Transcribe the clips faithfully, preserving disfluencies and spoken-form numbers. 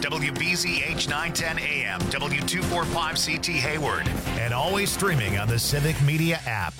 W B Z H nine ten A M, W two forty-five C T Hayward, and always streaming on the Civic Media app.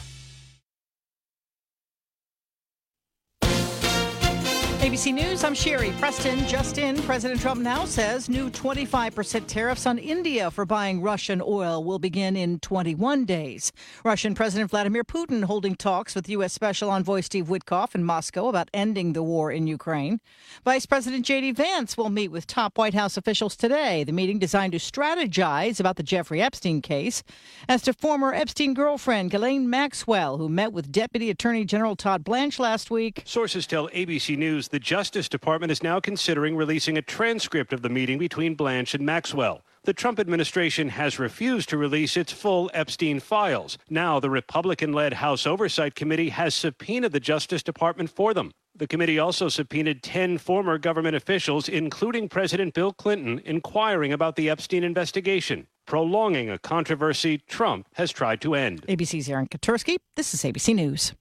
A B C News, I'm Sherry Preston. Just in, President Trump now says new twenty-five percent tariffs on India for buying Russian oil will begin in twenty-one days. Russian President Vladimir Putin holding talks with U S. Special Envoy Steve Witkoff in Moscow about ending the war in Ukraine. Vice President J D. Vance will meet with top White House officials today. The meeting designed to strategize about the Jeffrey Epstein case. As to former Epstein girlfriend Ghislaine Maxwell, who met with Deputy Attorney General Todd Blanche last week. Sources tell A B C News the Justice Department is now considering releasing a transcript of the meeting between Blanche and Maxwell. The Trump administration has refused to release its full Epstein files. Now the Republican-led House Oversight Committee has subpoenaed the Justice Department for them. The committee also subpoenaed ten former government officials, including President Bill Clinton, inquiring about the Epstein investigation, prolonging a controversy Trump has tried to end. A B C's Aaron Katursky. This is A B C News.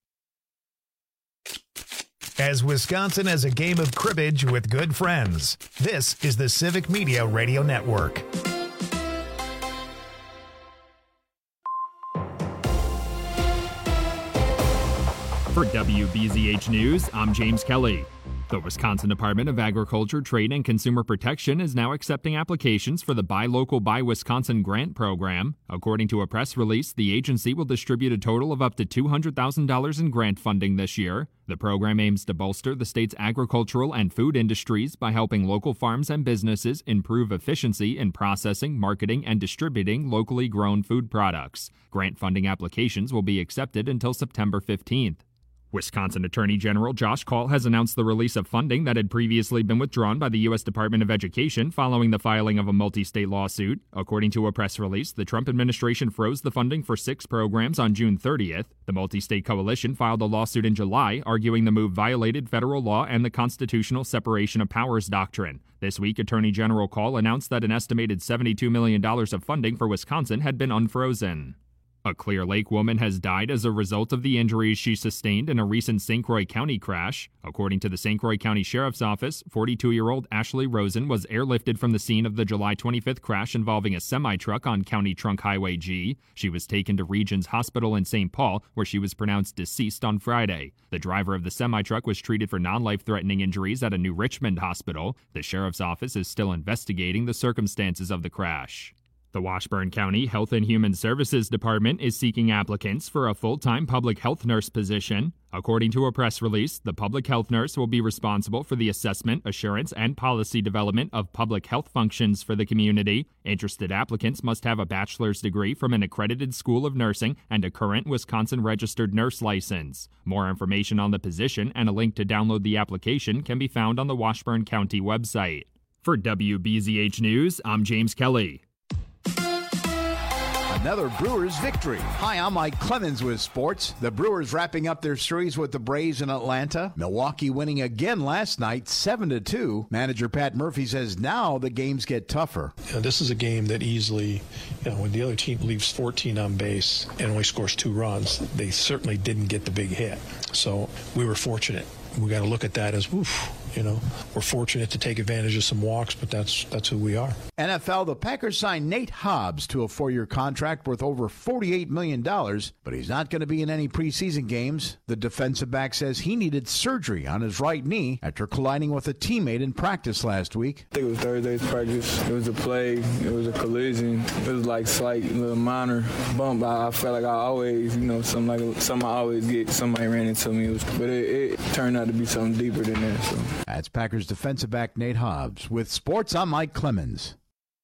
As Wisconsin has a game of cribbage with good friends, this is the Civic Media Radio Network. For W B Z H News, I'm James Kelly. The Wisconsin Department of Agriculture, Trade, and Consumer Protection is now accepting applications for the Buy Local, Buy Wisconsin grant program. According to a press release, the agency will distribute a total of up to two hundred thousand dollars in grant funding this year. The program aims to bolster the state's agricultural and food industries by helping local farms and businesses improve efficiency in processing, marketing, and distributing locally grown food products. Grant funding applications will be accepted until September fifteenth. Wisconsin Attorney General Josh Kaul has announced the release of funding that had previously been withdrawn by the U S. Department of Education following the filing of a multi-state lawsuit. According to a press release, the Trump administration froze the funding for six programs on June thirtieth. The multi-state coalition filed a lawsuit in July, arguing the move violated federal law and the constitutional separation of powers doctrine. This week, Attorney General Kaul announced that an estimated seventy-two million dollars of funding for Wisconsin had been unfrozen. A Clear Lake woman has died as a result of the injuries she sustained in a recent Saint Croix County crash. According to the Saint Croix County Sheriff's Office, forty-two-year-old Ashley Rosen was airlifted from the scene of the July twenty-fifth crash involving a semi-truck on County Trunk Highway G. She was taken to Regions Hospital in Saint Paul, where she was pronounced deceased on Friday. The driver of the semi-truck was treated for non-life-threatening injuries at a New Richmond hospital. The Sheriff's Office is still investigating the circumstances of the crash. The Washburn County Health and Human Services Department is seeking applicants for a full-time public health nurse position. According to a press release, the public health nurse will be responsible for the assessment, assurance, and policy development of public health functions for the community. Interested applicants must have a bachelor's degree from an accredited school of nursing and a current Wisconsin registered nurse license. More information on the position and a link to download the application can be found on the Washburn County website. For W B Z H News, I'm James Kelly. Another Brewers victory. Hi, I'm Mike Clemens with sports. The Brewers wrapping up their series with the Braves in Atlanta. Milwaukee winning again last night, seven to two. Manager Pat Murphy says now the games get tougher. You know, this is a game that easily, you know, when the other team leaves fourteen on base and only scores two runs, they certainly didn't get the big hit. So we were fortunate. We got to look at that as, woof, you know, we're fortunate to take advantage of some walks, but that's that's who we are. N F L, the Packers signed Nate Hobbs to a four-year contract worth over forty-eight million dollars, but he's not going to be in any preseason games. The defensive back says he needed surgery on his right knee after colliding with a teammate in practice last week. I think it was Thursday's practice. It was a play. It was a collision. It was like slight little minor bump. I, I felt like I always, you know, something like something I always get. Somebody ran into me, it was, but it, it turned out to be something deeper than that. So. That's Packers defensive back Nate Hobbs. With sports, I'm Mike Clemens.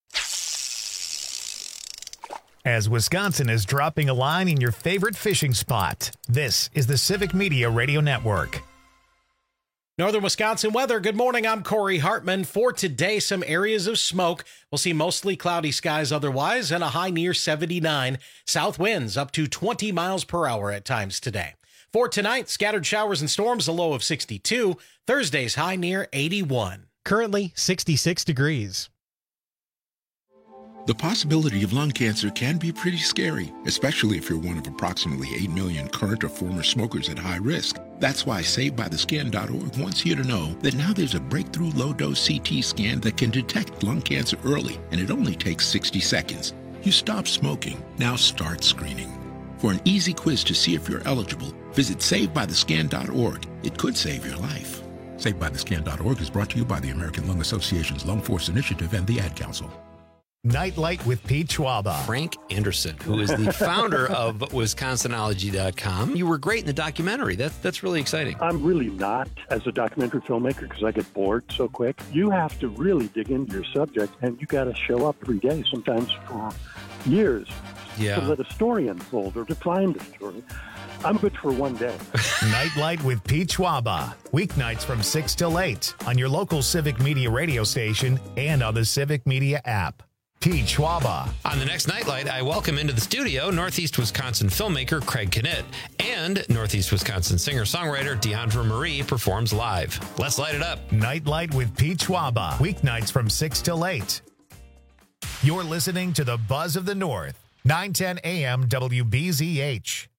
As Wisconsin is dropping a line in your favorite fishing spot, this is the Civic Media Radio Network. Northern Wisconsin weather. Good morning. I'm Corey Hartman. For today, some areas of smoke. We'll see mostly cloudy skies otherwise and a high near seventy-nine. South winds up to twenty miles per hour at times today. For tonight, scattered showers and storms, a low of sixty-two. Thursday's high near eighty-one. Currently sixty-six degrees. The possibility of lung cancer can be pretty scary, especially if you're one of approximately eight million current or former smokers at high risk. That's why Saved By The Skin dot org wants you to know that now there's a breakthrough low-dose C T scan that can detect lung cancer early, and it only takes sixty seconds. You stop smoking, now start screening. For an easy quiz to see if you're eligible, visit Saved By The Skin dot org. It could save your life. Saved By The Skin dot org is brought to you by the American Lung Association's Lung Force Initiative and the Ad Council. Nightlight with Pete Schwaba. Frank Anderson, who is the founder of Wisconsinology dot com. You were great in the documentary. That, that's really exciting. I'm really not as a documentary filmmaker because I get bored so quick. You have to really dig into your subject, and you got to show up every day, sometimes for years, yeah. to let a story unfold or to find a story. I'm good for one day. Nightlight with Pete Schwaba. Weeknights from six till eight on your local Civic Media radio station and on the Civic Media app. Pete Schwaba. On the next Nightlight, I welcome into the studio Northeast Wisconsin filmmaker Craig Knitt and Northeast Wisconsin singer-songwriter Deandra Marie performs live. Let's light it up. Nightlight with Pete Schwaba. Weeknights from six till eight. You're listening to the Buzz of the North. nine ten A M W B Z H.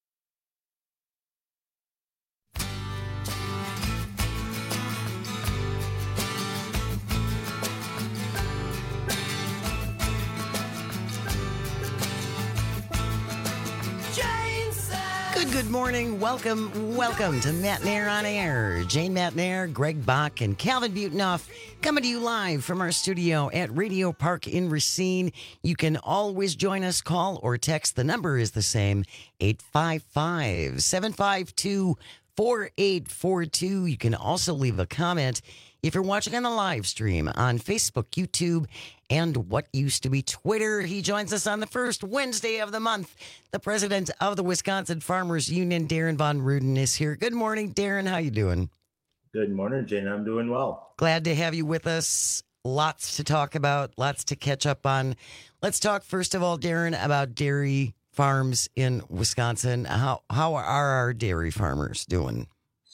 Good, good morning. Welcome, welcome to Matt Nair on Air. Jane Matt Nair, Greg Bach, and Calvin Butenhoff coming to you live from our studio at Radio Park in Racine. You can always join us, call or text. The number is the same, eight five five, seven five two, four eight four two. You can also leave a comment if you're watching on the live stream on Facebook, YouTube, and what used to be Twitter. He joins us on the first Wednesday of the month. The president of the Wisconsin Farmers Union, Darren Von Ruden, is here. Good morning, Darren. How you doing? Good morning, Jane. I'm doing well. Glad to have you with us. Lots to talk about, lots to catch up on. Let's talk, first of all, Darren, about dairy farms in Wisconsin. How, how are our dairy farmers doing?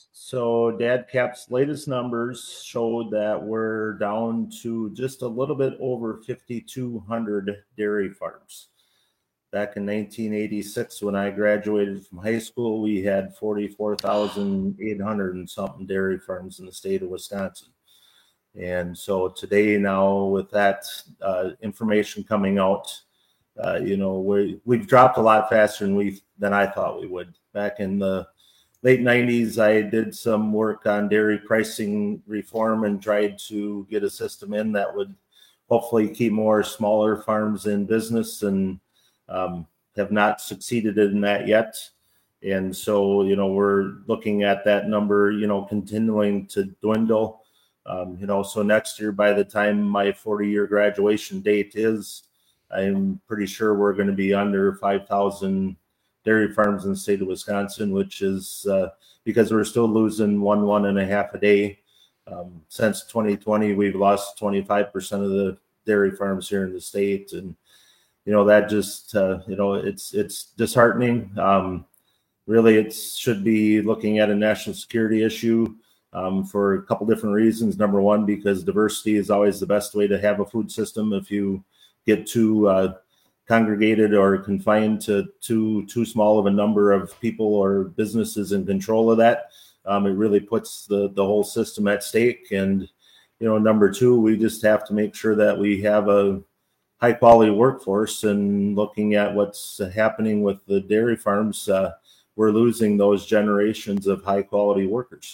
So DADCAP's latest numbers showed that we're down to just a little bit over fifty-two hundred dairy farms. Back in nineteen eighty-six, when I graduated from high school, we had forty-four thousand eight hundred and something dairy farms in the state of Wisconsin. And so today now with that uh, information coming out, uh, you know, we, we've dropped a lot faster than we than I thought we would. Back in the late nineties, I did some work on dairy pricing reform and tried to get a system in that would hopefully keep more smaller farms in business, and um, have not succeeded in that yet. And so, you know, we're looking at that number, you know, continuing to dwindle. Um, you know, so next year, by the time my forty-year graduation date is, I'm pretty sure we're going to be under five thousand dairy farms in the state of Wisconsin, which is uh, because we're still losing one, one and a half a day. Um, since twenty twenty, we've lost twenty-five percent of the dairy farms here in the state. And, you know, that just, uh, you know, it's, it's disheartening. Um, really, it should be looking at a national security issue um, for a couple different reasons. Number one, because diversity is always the best way to have a food system. If you get too uh, congregated or confined to too too small of a number of people or businesses in control of that, um, it really puts the the whole system at stake. And, you know, number two, we just have to make sure that we have a high quality workforce. And looking at what's happening with the dairy farms, uh, we're losing those generations of high quality workers.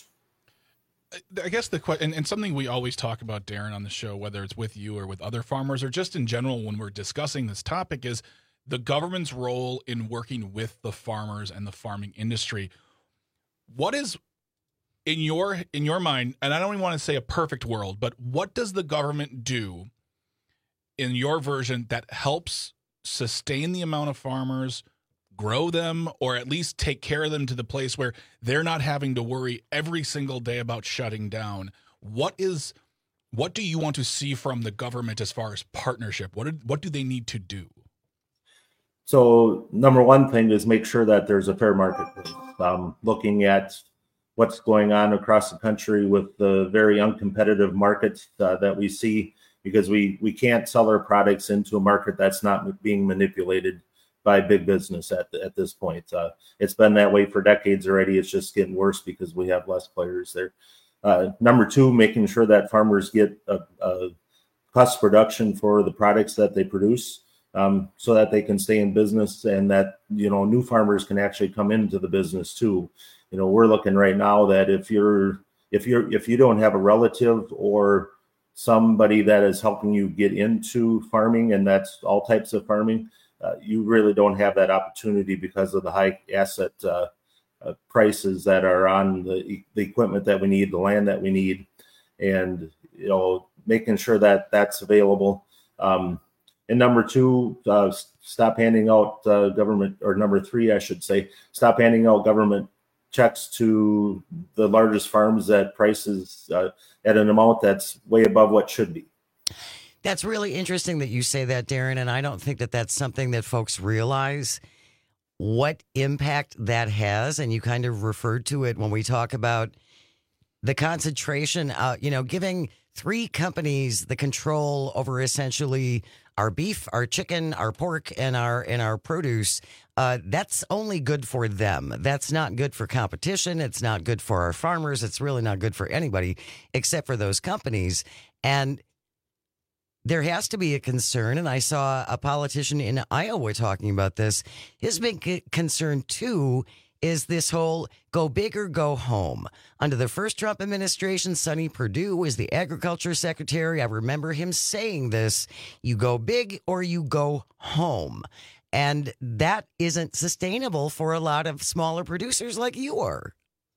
I guess the question, and, and something we always talk about, Darren, on the show, whether it's with you or with other farmers or just in general when we're discussing this topic, is the government's role in working with the farmers and the farming industry. What is in your in your mind, and I don't even want to say a perfect world, but what does the government do in your version that helps sustain the amount of farmers, grow them, or at least take care of them to the place where they're not having to worry every single day about shutting down? What is, what do you want to see from the government as far as partnership? What, are, what do they need to do? So number one thing is make sure that there's a fair market. Um, looking at what's going on across the country with the very uncompetitive markets uh, that we see, because we, we can't sell our products into a market that's not being manipulated by big business at the, at this point. Uh, it's been that way for decades already. It's just getting worse because we have less players there. Uh, number two, making sure that farmers get a, a cost production for the products that they produce, um, so that they can stay in business, and that, you know, new farmers can actually come into the business too. You know, we're looking right now that if you're if you're if you don't have a relative or somebody that is helping you get into farming, and that's all types of farming, uh, you really don't have that opportunity because of the high asset uh, uh, prices that are on the, the equipment that we need, the land that we need, and, you know, making sure that that's available. Um, and number two, uh, stop handing out uh, government, or number three, I should say, stop handing out government checks to the largest farms at prices uh, at an amount that's way above what should be. That's really interesting that you say that, Darren, and I don't think that that's something that folks realize what impact that has. And you kind of referred to it when we talk about the concentration, uh, you know, giving three companies the control over essentially our beef, our chicken, our pork, and our and our produce. Uh, that's only good for them. That's not good for competition. It's not good for our farmers. It's really not good for anybody except for those companies. And there has to be a concern, and I saw a politician in Iowa talking about this. His big concern, too, is this whole go big or go home. Under the first Trump administration, Sonny Perdue was the agriculture secretary. I remember him saying this: you go big or you go home. And that isn't sustainable for a lot of smaller producers like you are.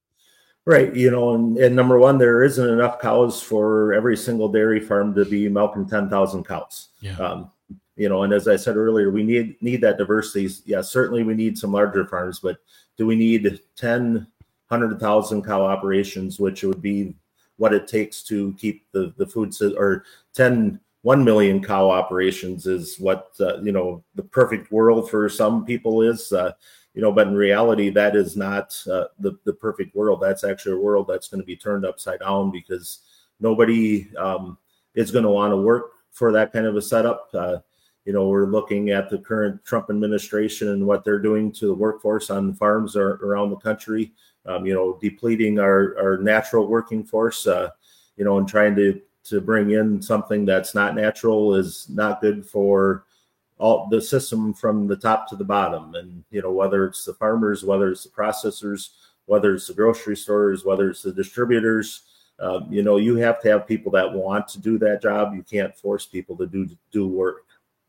Right. You know, and, and number one, there isn't enough cows for every single dairy farm to be milking ten thousand cows. Yeah. Um, you know, and as I said earlier, we need need that diversity. Yeah, certainly we need some larger farms, but do we need ten, one hundred thousand cow operations, which would be what it takes to keep the, the food, or ten, one million cow operations is what, uh, you know, the perfect world for some people is, uh, you know, but in reality, that is not uh, the, the perfect world. That's actually a world that's going to be turned upside down, because nobody um, is going to want to work for that kind of a setup. Uh, you know, we're looking at the current Trump administration and what they're doing to the workforce on farms or, around the country, um, you know, depleting our, our natural working force, uh, you know, and trying to, to bring in something that's not natural is not good for all the system from the top to the bottom. And, you know, whether it's the farmers, whether it's the processors, whether it's the grocery stores, whether it's the distributors, uh, you know, you have to have people that want to do that job. You can't force people to do, do work.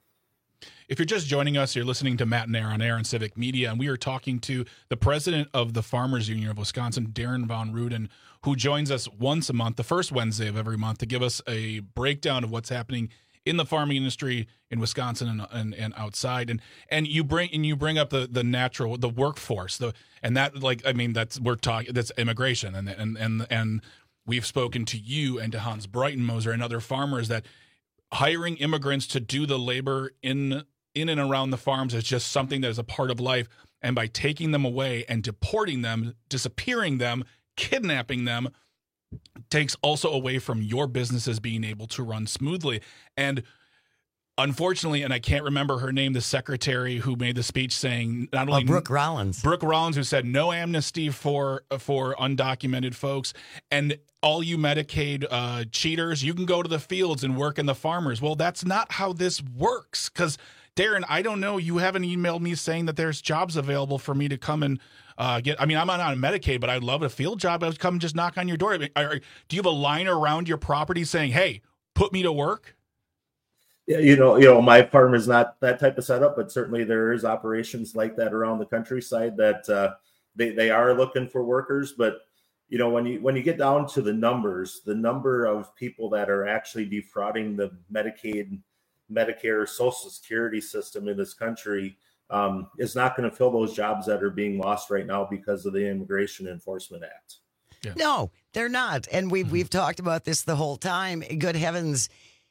If you're just joining us, you're listening to Matt and Air on Air and Civic Media, and we are talking to the president of the Farmers Union of Wisconsin, Darren Von Ruden, who joins us once a month, the first Wednesday of every month, to give us a breakdown of what's happening in the farming industry in Wisconsin and, and, and outside. And and you bring and you bring up the the natural the workforce, the and that like I mean that's we're talking that's immigration, and and and and we've spoken to you and to Hans Breitenmoser and other farmers that hiring immigrants to do the labor in in and around the farms is just something that is a part of life. And by taking them away and deporting them, disappearing them, kidnapping them, takes also away from your businesses being able to run smoothly. And unfortunately, and I can't remember her name, the secretary who made the speech saying not only oh, Brooke Rollins, Brooke Rollins, who said no amnesty for for undocumented folks, and all you Medicaid uh, cheaters, you can go to the fields and work in the farmers. Well, that's not how this works, because Darren, I don't know. You haven't emailed me saying that there's jobs available for me to come and uh, get. I mean, I'm not on Medicaid, but I'd love a field job. I would come and just knock on your door. I mean, are, do you have a line around your property saying, "Hey, put me to work"? Yeah, you know, you know, my farm is not that type of setup, but certainly there is operations like that around the countryside that uh, they they are looking for workers. But you know, when you when you get down to the numbers, the number of people that are actually defrauding the Medicaid, Medicare, Social Security system in this country um, is not going to fill those jobs that are being lost right now because of the Immigration Enforcement Act. Yeah. No, they're not. And we've, we've talked about this the whole time. Good heavens,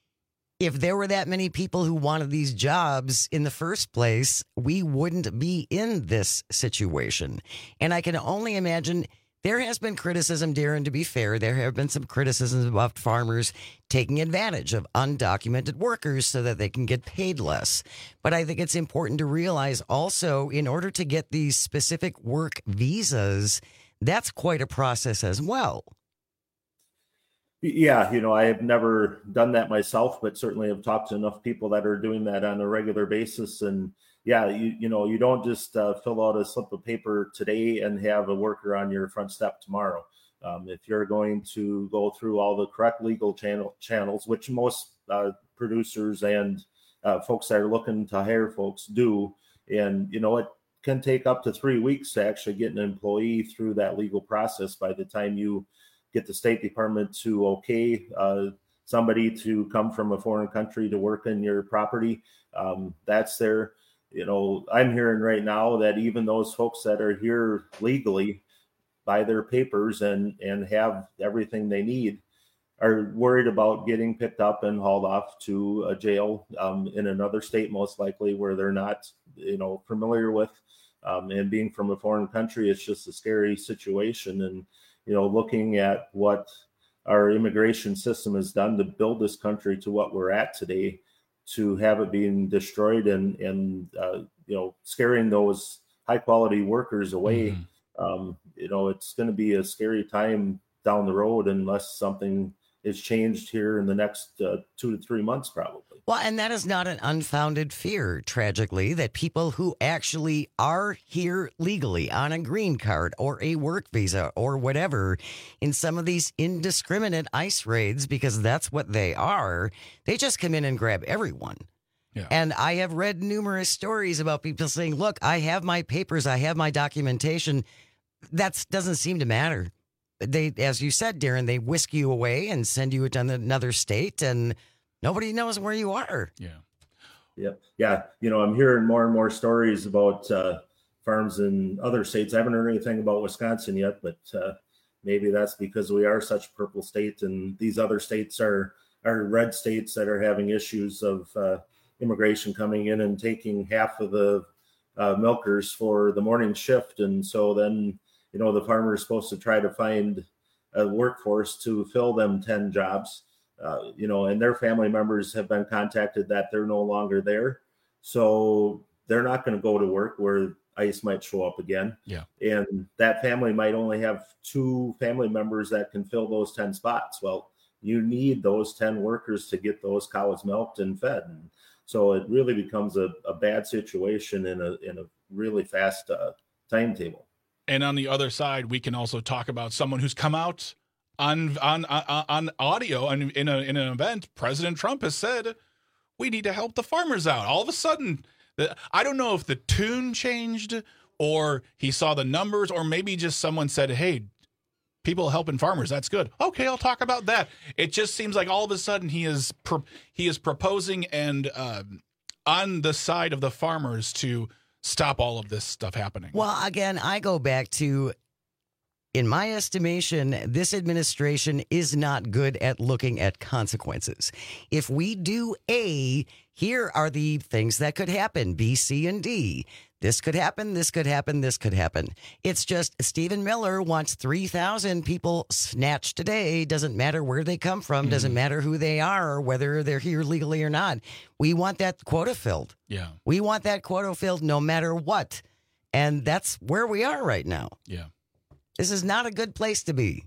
if there were that many people who wanted these jobs in the first place, we wouldn't be in this situation. And I can only imagine There has been criticism, Darren, to be fair. There have been some criticisms about farmers taking advantage of undocumented workers so that they can get paid less. But I think it's important to realize also, in order to get these specific work visas, that's quite a process as well. Yeah, you know, I have never done that myself, but certainly have talked to enough people that are doing that on a regular basis. And yeah, you you know, you don't just uh, fill out a slip of paper today and have a worker on your front step tomorrow. Um, if you're going to go through all the correct legal channel channels, which most uh, producers and uh, folks that are looking to hire folks do, and you know, it can take up to three weeks to actually get an employee through that legal process by the time you get the State Department to okay uh, somebody to come from a foreign country to work in your property. Um, that's their, you know, I'm hearing right now that even those folks that are here legally by their papers and, and have everything they need are worried about getting picked up and hauled off to a jail um, in another state, most likely, where they're not, you know, familiar with. Um, and being from a foreign country, it's just a scary situation. And you know, looking at what our immigration system has done to build this country to what we're at today, to have it being destroyed and, and uh, you know, scaring those high quality workers away, mm-hmm. um, you know, it's going to be a scary time down the road unless something is changed here in the next uh, two to three months, probably. Well, and that is not an unfounded fear, tragically, that people who actually are here legally on a green card or a work visa or whatever, in some of these indiscriminate ICE raids, because that's what they are, they just come in and grab everyone. Yeah. And I have read numerous stories about people saying, look, I have my papers, I have my documentation. That doesn't seem to matter. They, as you said, Darren, they whisk you away and send you to another state, and nobody knows where you are. Yeah. Yep. Yeah. You know, I'm hearing more and more stories about uh, farms in other states. I haven't heard anything about Wisconsin yet, but uh, maybe that's because we are such a purple state, and these other states are, are red states that are having issues of uh, immigration coming in and taking half of the uh, milkers for the morning shift. And so then, you know, the farmer is supposed to try to find a workforce to fill them ten jobs. Uh, you know, and their family members have been contacted that they're no longer there. So they're not going to go to work where ICE might show up again. Yeah. And that family might only have two family members that can fill those ten spots. Well, you need those ten workers to get those cows milked and fed. And so it really becomes a, a bad situation in a, in a really fast uh, timetable. And on the other side, we can also talk about someone who's come out On on on, on audio and in a in an event. President Trump has said we need to help the farmers out. All of a sudden, the, I don't know if the tune changed or he saw the numbers, or maybe just someone said, "Hey, people helping farmers, that's good. Okay, I'll talk about that." It just seems like all of a sudden he is pro- he is proposing and um, on the side of the farmers to stop all of this stuff happening. Well, again, I go back to, in my estimation, this administration is not good at looking at consequences. If we do A, here are the things that could happen, B, C, and D. This could happen, this could happen, this could happen. It's just Stephen Miller wants three thousand people snatched today. Doesn't matter where they come from, mm-hmm. doesn't matter who they are, or whether they're here legally or not. We want that quota filled. Yeah. We want that quota filled no matter what. And that's where we are right now. Yeah. This is not a good place to be.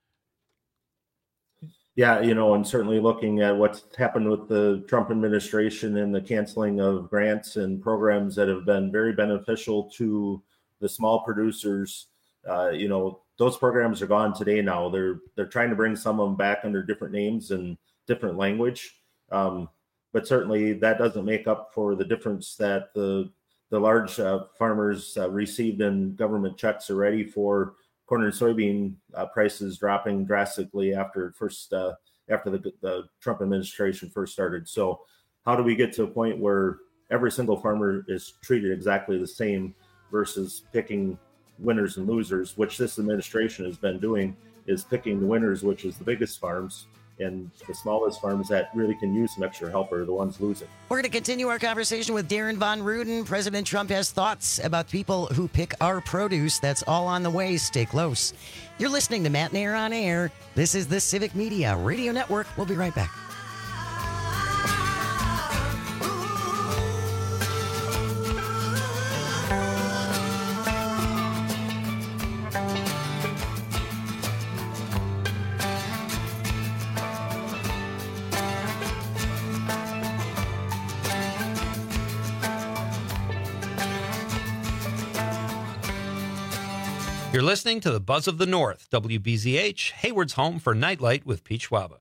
Yeah, you know, and certainly looking at what's happened with the Trump administration and the canceling of grants and programs that have been very beneficial to the small producers, uh, you know, those programs are gone today now. They're they're trying to bring some of them back under different names and different language. Um, but certainly that doesn't make up for the difference that the the large uh, farmers uh, received in government checks already for corn and soybean uh, prices dropping drastically after first uh, after the, the Trump administration first started. So how do we get to a point where every single farmer is treated exactly the same versus picking winners and losers, which this administration has been doing, is picking the winners, which is the biggest farms, And the smallest farms that really can use some extra help are the ones losing. We're going to continue our conversation with Darren Von Ruden. President Trump has thoughts about people who pick our produce. That's all on the way. Stay close. You're listening to Matt Nair on Air. This is the Civic Media Radio Network. We'll be right back. You're listening to the Buzz of the North, W B Z H, Hayward's home for Nightlight with Pete Schwaba.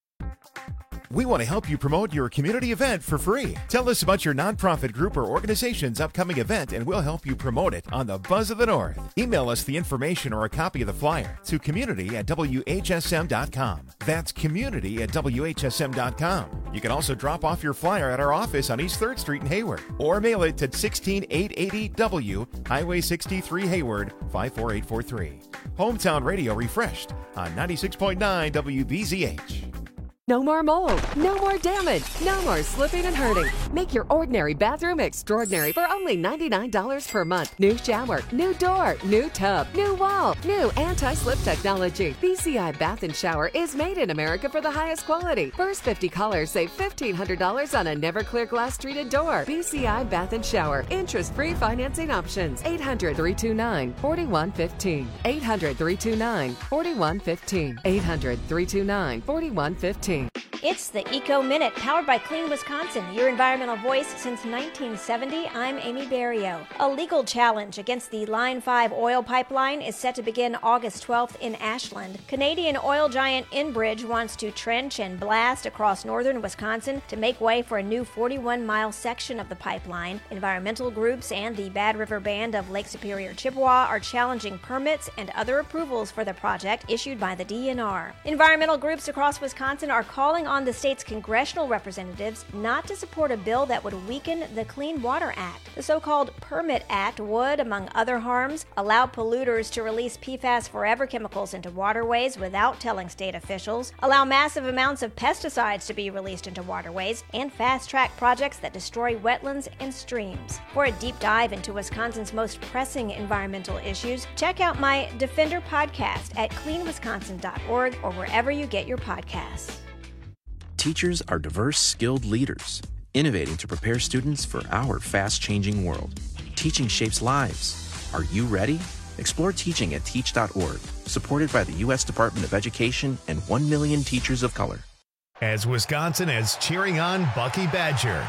We want to help you promote your community event for free. Tell us about your nonprofit group or organization's upcoming event, and we'll help you promote it on the Buzz of the North. Email us the information or a copy of the flyer to community at W H S M dot com. That's community at W H S M dot com. You can also drop off your flyer at our office on East third Street in Hayward, or mail it to sixteen eight eighty W, Highway sixty-three, Hayward, five four eight four three. Hometown Radio refreshed on ninety-six point nine W B Z H. No more mold, no more damage, no more slipping and hurting. Make your ordinary bathroom extraordinary for only ninety-nine dollars per month. New shower, new door, new tub, new wall, new anti-slip technology. B C I Bath and Shower is made in America for the highest quality. First fifty callers save fifteen hundred dollars on a Never-Clear glass treated door. B C I Bath and Shower. Interest-free financing options. eight hundred, three two nine, four one one five. eight hundred, three two nine, four one one five. eight hundred, three two nine, four one one five. It's the Eco Minute, powered by Clean Wisconsin, your environmental voice since nineteen seventy. I'm Amy Barrio. A legal challenge against the Line five oil pipeline is set to begin August twelfth in Ashland. Canadian oil giant Enbridge wants to trench and blast across northern Wisconsin to make way for a new forty-one mile section of the pipeline. Environmental groups and the Bad River Band of Lake Superior Chippewa are challenging permits and other approvals for the project issued by the D N R. Environmental groups across Wisconsin are calling on the state's congressional representatives not to support a bill that would weaken the Clean Water Act. The so-called Permit Act would, among other harms, allow polluters to release P FAS forever chemicals into waterways without telling state officials, allow massive amounts of pesticides to be released into waterways, and fast-track projects that destroy wetlands and streams. For a deep dive into Wisconsin's most pressing environmental issues, check out my Defender podcast at clean wisconsin dot org or wherever you get your podcasts. Teachers are diverse, skilled leaders, innovating to prepare students for our fast-changing world. Teaching shapes lives. Are you ready? Explore teaching at teach dot org, supported by the U S Department of Education and one million teachers of color. As Wisconsin is cheering on Bucky Badger.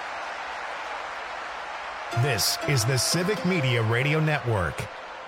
This is the Civic Media Radio Network.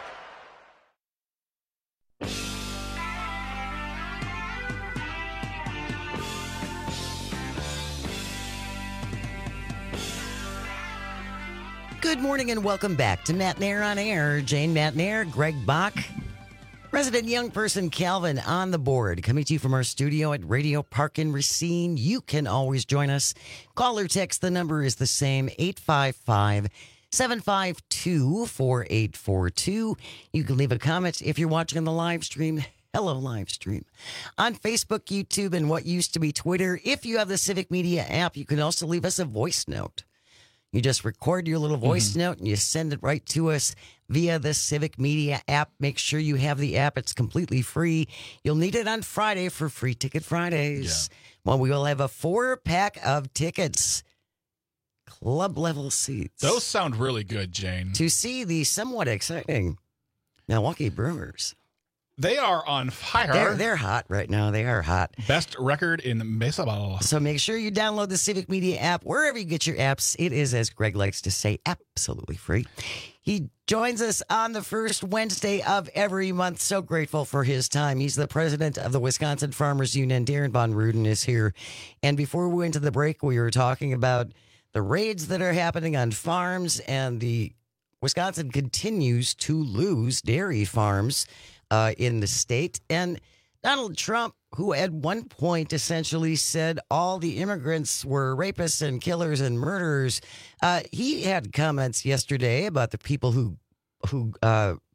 Good morning and welcome back to Matt Nair on Air. Jane Matt Nair, Greg Bach, resident young person Calvin on the board. Coming to you from our studio at Radio Park in Racine. You can always join us. Call or text. The number is the same, eight five five, seven five two, four eight four two. You can leave a comment if you're watching on the live stream. Hello, live stream. On Facebook, YouTube, and what used to be Twitter. If you have the Civic Media app, you can also leave us a voice note. You just record your little voice mm-hmm. note and you send it right to us via the Civic Media app. Make sure you have the app. It's completely free. You'll need it on Friday for Free Ticket Fridays. Yeah. Well, we will have a four-pack of tickets, club-level seats. Those sound really good, Jane. To see the somewhat exciting Milwaukee Brewers. They are on fire. They're, they're hot right now. They are hot. Best record in baseball. So make sure you download the Civic Media app wherever you get your apps. It is, as Greg likes to say, absolutely free. He joins us on the first Wednesday of every month. So grateful for his time. He's the president of the Wisconsin Farmers Union. Darren Von Ruden is here. And before we went to the break, we were talking about the raids that are happening on farms, and the Wisconsin continues to lose dairy farms Uh, in the state. And Donald Trump, who at one point essentially said all the immigrants were rapists and killers and murderers, uh, he had comments yesterday about the people who who uh,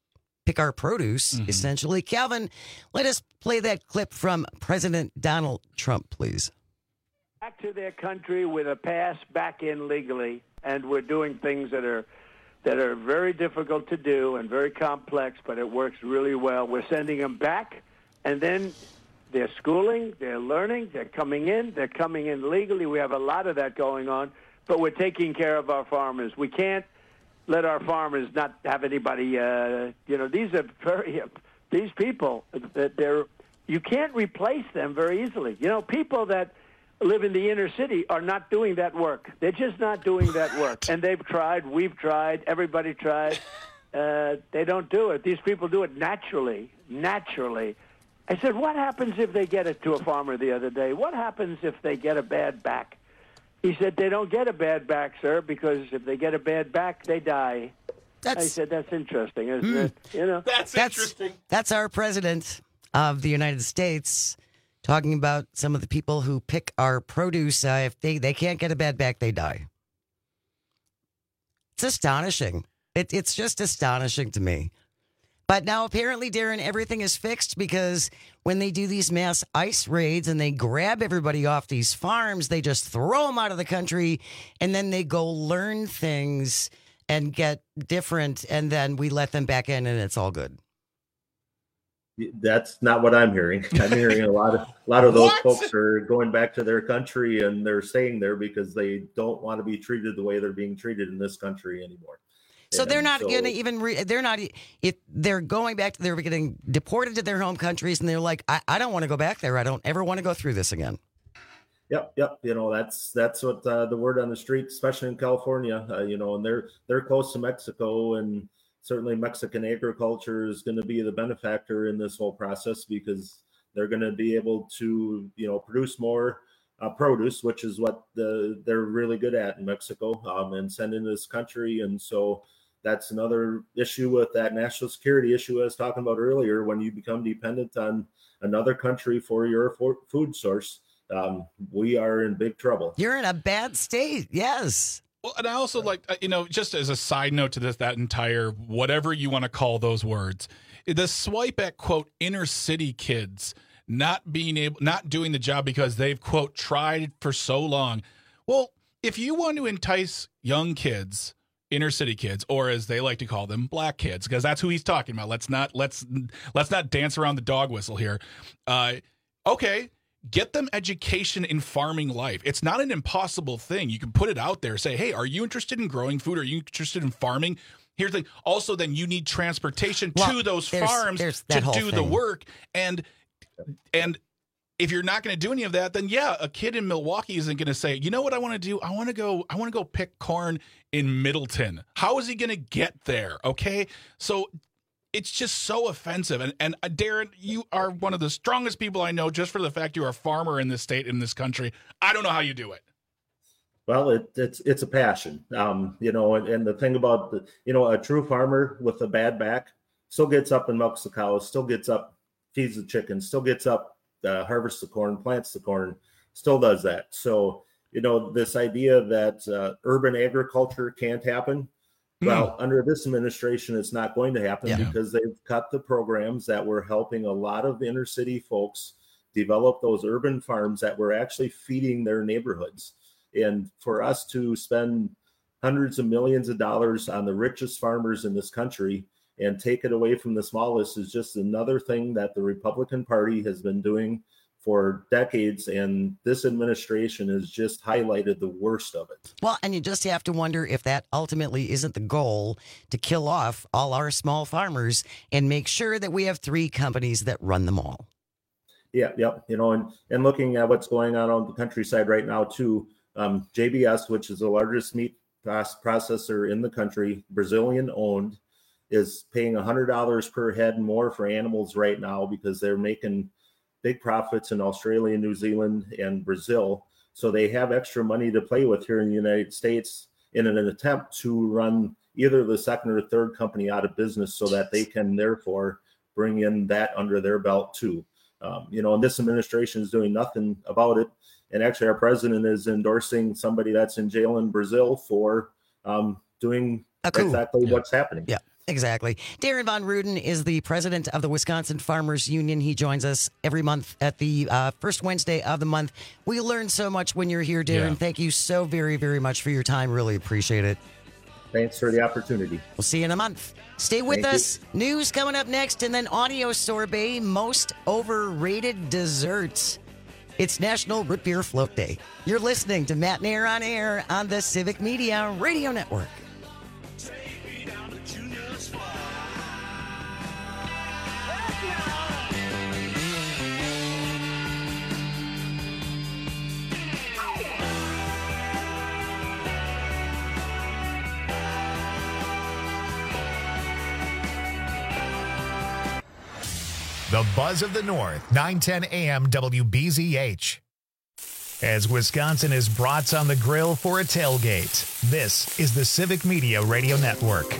pick our produce, Mm-hmm. essentially. Calvin, let us play that clip from President Donald Trump, please. Back to their country with a pass back in legally, and we're doing things that are that are very difficult to do and very complex, but it works really well. We're sending them back, and then they're schooling, they're learning, they're coming in, they're coming in legally. We have a lot of that going on, but we're taking care of our farmers. We can't let our farmers not have anybody, uh, you know, these are very, these people, that they're, you can't replace them very easily. You know, people that live in the inner city are not doing that work. They're just not doing that work. And they've tried, we've tried, everybody tried. Uh, they don't do it. These people do it naturally, naturally. I said, what happens if they get it to a farmer the other day? What happens if they get a bad back? He said, they don't get a bad back, sir, because if they get a bad back, they die. That's, I said, that's interesting, isn't mm, it? You know, that's, that's interesting. That's our president of the United States talking about some of the people who pick our produce. Uh, if they, they can't get a bad back, they die. It's astonishing. It, it's just astonishing to me. But now apparently, Darren, everything is fixed because when they do these mass ice raids and they grab everybody off these farms, they just throw them out of the country and then they go learn things and get different. And then we let them back in and it's all good. That's not what I'm hearing. I'm hearing a lot of a lot of those What? folks are going back to their country and they're staying there because they don't want to be treated the way they're being treated in this country anymore. So And they're not so- going to even, re- they're not, e- if they're going back, they're getting deported to their home countries and they're like, I, I don't want to go back there. I don't ever want to go through this again. Yep, yep. You know, that's that's what uh, the word on the street, especially in California. Uh, you know, and they're they're close to Mexico, and certainly Mexican agriculture is going to be the benefactor in this whole process because they're going to be able to, you know, produce more uh, produce, which is what the they're really good at in Mexico, um, and send into this country. And so that's another issue with that national security issue I was talking about earlier. When you become dependent on another country for your for food source, um, we are in big trouble. You're in a bad state. Yes. Well, and I also like, uh, you know, just as a side note to this, that entire, whatever you want to call those words, the swipe at, quote, inner city kids not being able, not doing the job because they've, quote, tried for so long. Well, if you want to entice young kids, inner city kids, or as they like to call them, black kids, because that's who he's talking about. Let's not, let's, let's not dance around the dog whistle here. Uh, okay. Get them education in farming life. It's not an impossible thing. You can put it out there. Say, hey, are you interested in growing food? Are you interested in farming? Here's the thing. Also, then you need transportation Well, to those there's- farms there's to that whole do the thing. work. And and if you're not going to do any of that, then yeah, a kid in Milwaukee isn't going to say, you know what I want to do? I want to go. I want to go pick corn in Middleton. How is he going to get there? Okay, so. It's just so offensive. And, and uh, Darren, you are one of the strongest people I know just for the fact you're a farmer in this state, in this country. I don't know how you do it. Well, it, it's it's a passion, um, you know, and, and the thing about, the, you know, a true farmer with a bad back still gets up and milks the cows, still gets up, feeds the chickens, still gets up, uh, harvests the corn, plants the corn, still does that. So, you know, this idea that uh, urban agriculture can't happen, well, mm. under this administration, it's not going to happen yeah. because they've cut the programs that were helping a lot of inner city folks develop those urban farms that were actually feeding their neighborhoods. And for us to spend hundreds of millions of dollars on the richest farmers in this country and take it away from the smallest is just another thing that the Republican Party has been doing for decades, and this administration has just highlighted the worst of it. Well, and you just have to wonder if that ultimately isn't the goal, to kill off all our small farmers and make sure that we have three companies that run them all. Yeah, yep. You know, and, and looking at what's going on on the countryside right now, too, um, J B S, which is the largest meat processor in the country, Brazilian owned, is paying one hundred dollars per head more for animals right now because they're making big profits in Australia, New Zealand, and Brazil. So they have extra money to play with here in the United States in an attempt to run either the second or third company out of business so that they can therefore bring in that under their belt too. Um, you know, and this administration is doing nothing about it. And actually our president is endorsing somebody that's in jail in Brazil for um, doing exactly yeah. what's happening. Yeah. Exactly. Darren Von Ruden is the president of the Wisconsin Farmers Union. He joins us every month at the uh, first Wednesday of the month. We learn so much when you're here, Darren. Yeah. Thank you so very, very much for your time. Really appreciate it. Thanks for the opportunity. We'll see you in a month. Stay with Thank us. you. News coming up next, and then audio sorbet, most overrated desserts. It's National Root Beer Float Day. You're listening to Matt Nair on Air on the Civic Media Radio Network. The Buzz of the North, nine ten a.m. W B Z H. As Wisconsin is brats on the grill for a tailgate, this is the Civic Media Radio Network.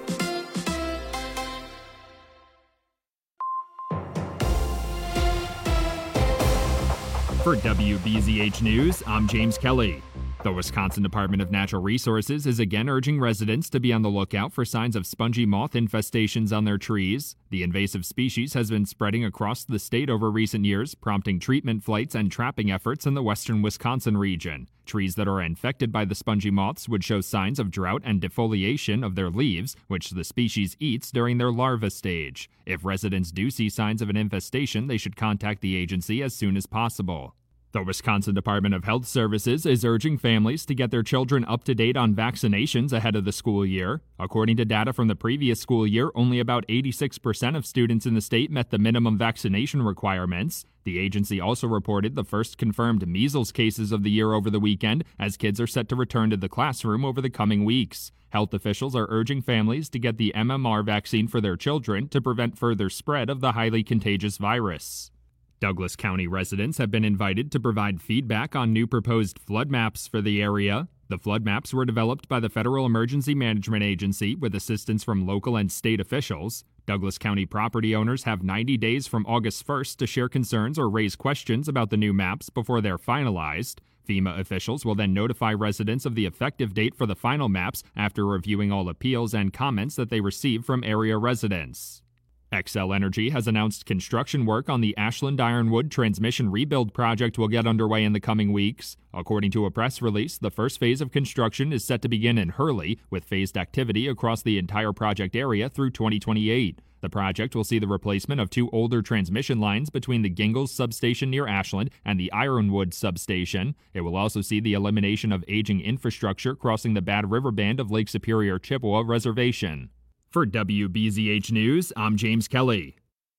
For W B Z H News, I'm James Kelly. The Wisconsin Department of Natural Resources is again urging residents to be on the lookout for signs of spongy moth infestations on their trees. The invasive species has been spreading across the state over recent years, prompting treatment flights and trapping efforts in the western Wisconsin region. Trees that are infected by the spongy moths would show signs of drought and defoliation of their leaves, which the species eats during their larva stage. If residents do see signs of an infestation, they should contact the agency as soon as possible. The Wisconsin Department of Health Services is urging families to get their children up to date on vaccinations ahead of the school year. According to data from the previous school year, only about eighty-six percent of students in the state met the minimum vaccination requirements. The agency also reported the first confirmed measles cases of the year over the weekend, as kids are set to return to the classroom over the coming weeks. Health officials are urging families to get the M M R vaccine for their children to prevent further spread of the highly contagious virus. Douglas County residents have been invited to provide feedback on new proposed flood maps for the area. The flood maps were developed by the Federal Emergency Management Agency with assistance from local and state officials. Douglas County property owners have ninety days from August first to share concerns or raise questions about the new maps before they're finalized. FEMA officials will then notify residents of the effective date for the final maps after reviewing all appeals and comments that they receive from area residents. Xcel Energy has announced construction work on the Ashland Ironwood transmission rebuild project will get underway in the coming weeks. According to a press release, the first phase of construction is set to begin in Hurley, with phased activity across the entire project area through twenty twenty-eight. The project will see the replacement of two older transmission lines between the Gingles substation near Ashland and the Ironwood substation. It will also see the elimination of aging infrastructure crossing the Bad River Band of Lake Superior Chippewa Reservation. For W B Z H News, I'm James Kelly.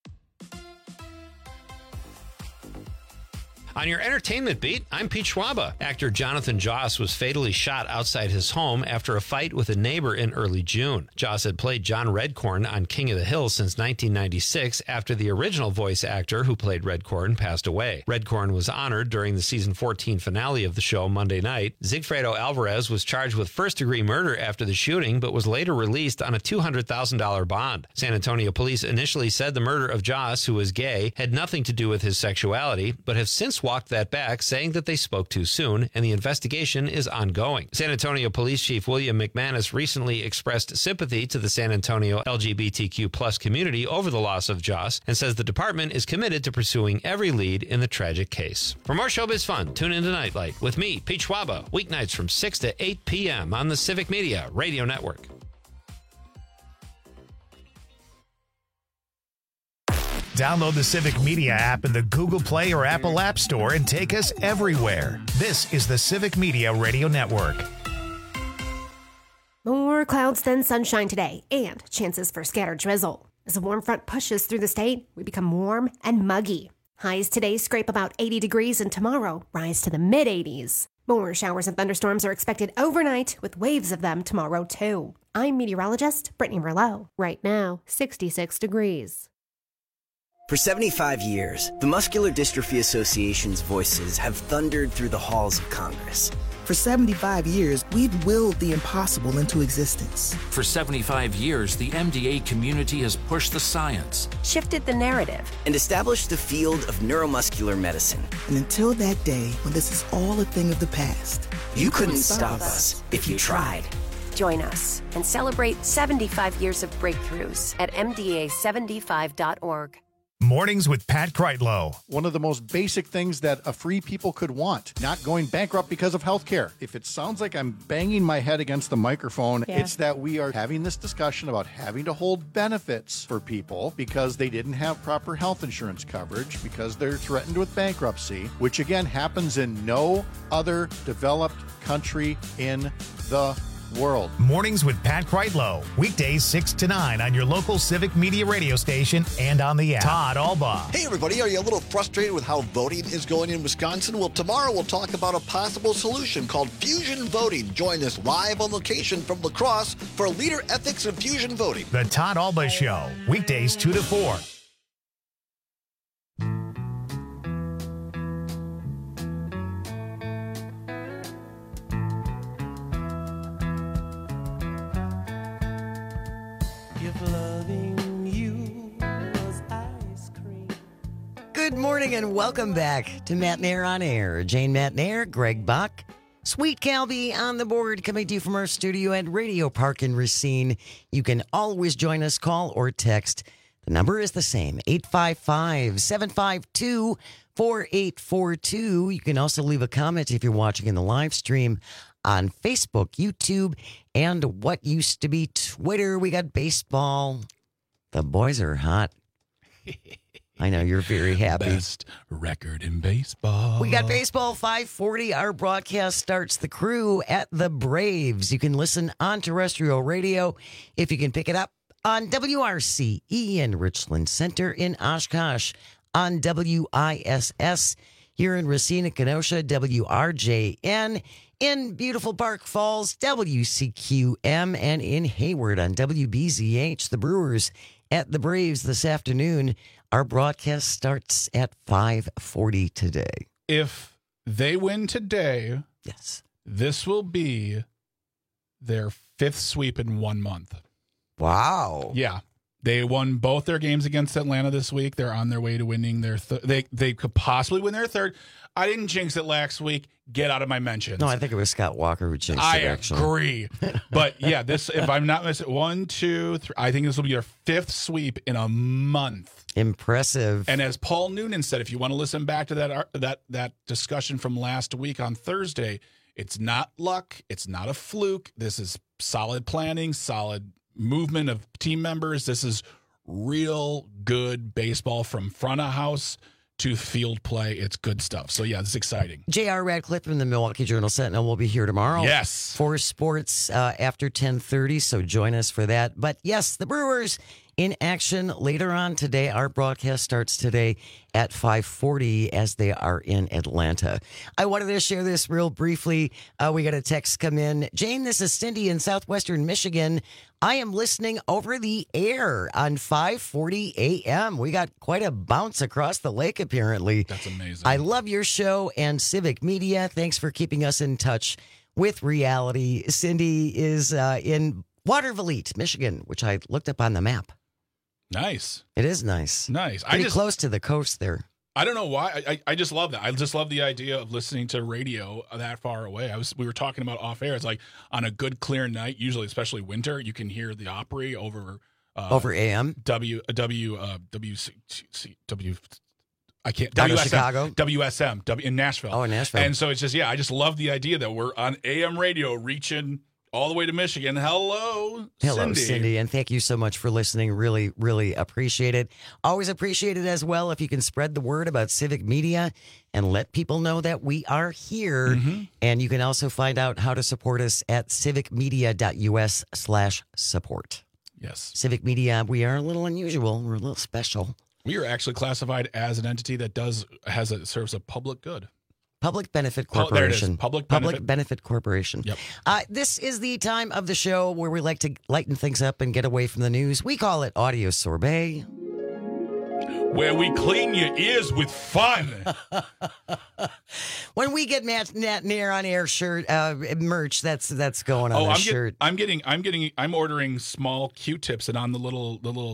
On your entertainment beat, I'm Pete Schwaba. Actor Jonathan Joss was fatally shot outside his home after a fight with a neighbor in early June. Joss had played John Redcorn on King of the Hill since nineteen ninety-six after the original voice actor who played Redcorn passed away. Redcorn was honored during the season fourteen finale of the show Monday night. Zigfredo Alvarez was charged with first-degree murder after the shooting, but was later released on a two hundred thousand dollars bond. San Antonio police initially said the murder of Joss, who was gay, had nothing to do with his sexuality, but have since walked that back, saying that they spoke too soon, and the investigation is ongoing. San Antonio Police Chief William McManus recently expressed sympathy to the San Antonio L G B T Q plus community over the loss of Joss, and says the department is committed to pursuing every lead in the tragic case. For more showbiz fun, tune into Nightlight with me, Pete Schwaba, weeknights from six to eight p.m. on the Civic Media Radio Network. Download the Civic Media app in the Google Play or Apple App Store and take us everywhere. This is the Civic Media Radio Network. More clouds than sunshine today, and chances for scattered drizzle. As a warm front pushes through the state, we become warm and muggy. Highs today scrape about eighty degrees, and tomorrow rise to the mid eighties. More showers and thunderstorms are expected overnight, with waves of them tomorrow too. I'm meteorologist Brittany Merlot. Right now, sixty-six degrees. For seventy-five years, the Muscular Dystrophy Association's voices have thundered through the halls of Congress. For seventy-five years, we've willed the impossible into existence. For seventy-five years, the M D A community has pushed the science, shifted the narrative, and established the field of neuromuscular medicine. And until that day when this is all a thing of the past, you couldn't stop us if you tried. Join us and celebrate seventy-five years of breakthroughs at M D A seventy-five dot org. Mornings with Pat Kreitlow. One of the most basic things that a free people could want, not going bankrupt because of health care. If it sounds like I'm banging my head against the microphone, yeah. It's that we are having this discussion about having to hold benefits for people because they didn't have proper health insurance coverage, because they're threatened with bankruptcy, which again happens in no other developed country in the world. Mornings with Pat Kreitlow. Weekdays six to nine on your local Civic Media radio station and on the app. Todd Alba. Hey, everybody. Are you a little frustrated with how voting is going in Wisconsin? Well, tomorrow we'll talk about a possible solution called fusion voting. Join us live on location from La Crosse for Leader Ethics and Fusion Voting. The Todd Alba Show. Weekdays two to four. Good morning and welcome back to Matt Nair on Air. Jane Matt Nair, Greg Buck, Sweet Calby on the board, coming to you from our studio at Radio Park in Racine. You can always join us, call or text. The number is the same, eight five five, seven five two, four eight four two. You can also leave a comment if you're watching in the live stream on Facebook, YouTube, and what used to be Twitter. We got baseball. The boys are hot. I know you're very happy. Best record in baseball. We got baseball five forty. Our broadcast starts. The Crew at the Braves. You can listen on terrestrial radio if you can pick it up on W R C E in Richland Center in Oshkosh, on W I S S here in Racine, Kenosha, W R J N, in beautiful Park Falls, W C Q M, and in Hayward on W B Z H. The Brewers at the Braves this afternoon. Our broadcast starts at five forty today. If they win today, yes, this will be their fifth sweep in one month. Wow. Yeah. They won both their games against Atlanta this week. They're on their way to winning their th- they they could possibly win their third. I didn't jinx it last week. Get out of my mentions. No, I think it was Scott Walker who jinxed I it, actually. agree. But yeah, this, if I'm not missing, one, two, three, I think this will be their fifth sweep in a month. Impressive. And as Paul Noonan said, if you want to listen back to that that that discussion from last week on Thursday, it's not luck. It's not a fluke. This is solid planning, solid movement of team members. This is real good baseball from front of house to field play. It's good stuff. So, yeah, it's exciting. J R Radcliffe from the Milwaukee Journal-Sentinel will be here tomorrow. Yes. For sports uh, after ten thirty, so join us for that. But, yes, the Brewers in action later on today. Our broadcast starts today at five forty as they are in Atlanta. I wanted to share this real briefly. Uh, we got a text come in. Jane, this is Cindy in southwestern Michigan. I am listening over the air on five forty a.m. We got quite a bounce across the lake, apparently. That's amazing. I love your show and Civic Media. Thanks for keeping us in touch with reality. Cindy is uh, in Watervliet, Michigan, which I looked up on the map. Nice. It is nice. Nice. Pretty I just, close to the coast there. I don't know why. I, I just love that. I just love the idea of listening to radio that far away. I was we were talking about off air. It's like on a good clear night, usually especially winter, you can hear the Opry over uh, over A M W W uh, W C, C, W. I can't. Down in W S M, Chicago, W S M, W in Nashville. Oh, in Nashville. And so it's just yeah. I just love the idea that we're on A M radio, reaching all the way to Michigan. Hello, Hello, Cindy. Cindy, and thank you so much for listening. Really, really appreciate it. Always appreciate it as well if you can spread the word about Civic Media and let people know that we are here. Mm-hmm. And you can also find out how to support us at civicmedia.us slash support. Yes. Civic Media, we are a little unusual. We're a little special. We are actually classified as an entity that does has a serves a public good. Public Benefit Oh, there it is. Corporation. Public Public Benefit. Benefit Corporation. Yep. Uh, this is the time of the show where we like to lighten things up and get away from the news. We call it Audio Sorbet. Where we clean your ears with fun. When we get Matt, Matt Nair on air shirt uh, merch, that's that's going on Oh, the I'm, shirt. get, I'm getting, I'm getting, I'm ordering small Q-tips, and on the little, the little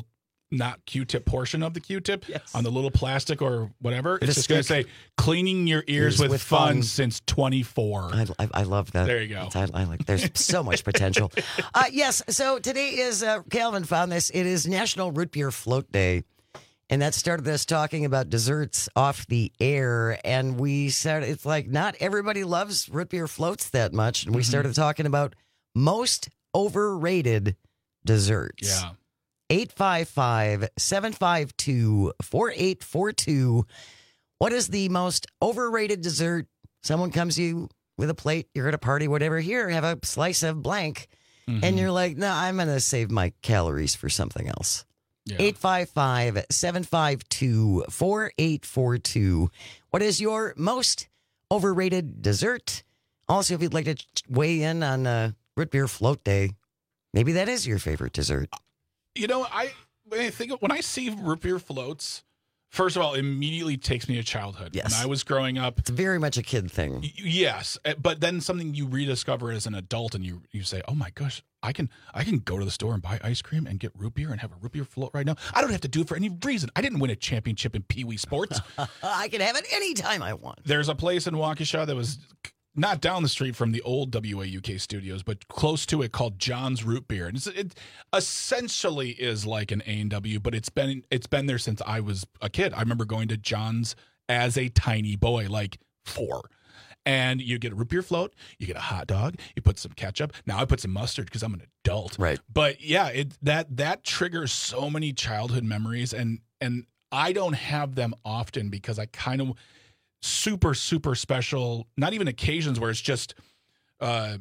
not Q-tip portion of the Q-tip Yes. on the little plastic or whatever. It's The just going to stick. say cleaning your ears, Ears with, with fun, fun. since twenty-four. I, I, I love that. There you go. I, I like. There's so much potential. Uh, yes. So today is uh, Calvin found this. It is National Root Beer Float Day, and that started us talking about desserts off the air. And we said it's like not everybody loves root beer floats that much, and we Mhm. started talking about most overrated desserts. Yeah. eight five five, seven five two, four eight four two. What is the most overrated dessert? Someone comes to you with a plate, you're at a party, whatever. Here, have a slice of blank. Mhm. And you're like, no, I'm going to save my calories for something else. Yeah. eight five five, seven five two, four eight four two. What is your most overrated dessert? Also, if you'd like to ch- weigh in on uh, Root Beer Float Day, maybe that is your favorite dessert. You know, I when I think when I see root beer floats, first of all, it immediately takes me to childhood. Yes. When I was growing up. It's very much a kid thing. Y- Yes, eh, but then something you rediscover as an adult, and you you say, "Oh my gosh, I can I can go to the store and buy ice cream and get root beer and have a root beer float right now. I don't have to do it for any reason. I didn't win a championship in Pee Wee sports. I can have it anytime I want." There's a place in Waukesha that was not down the street from the old W A U K studios, but close to it, called John's Root Beer, and it's, it essentially is like an A and W, but it's been it's been there since I was a kid. I remember going to John's as a tiny boy, like four. And you get a root beer float, you get a hot dog, you put some ketchup. Now I put some mustard because I'm an adult. Right. But yeah, it that that triggers so many childhood memories, and and I don't have them often because I kind of super super special, not even occasions where it's just uh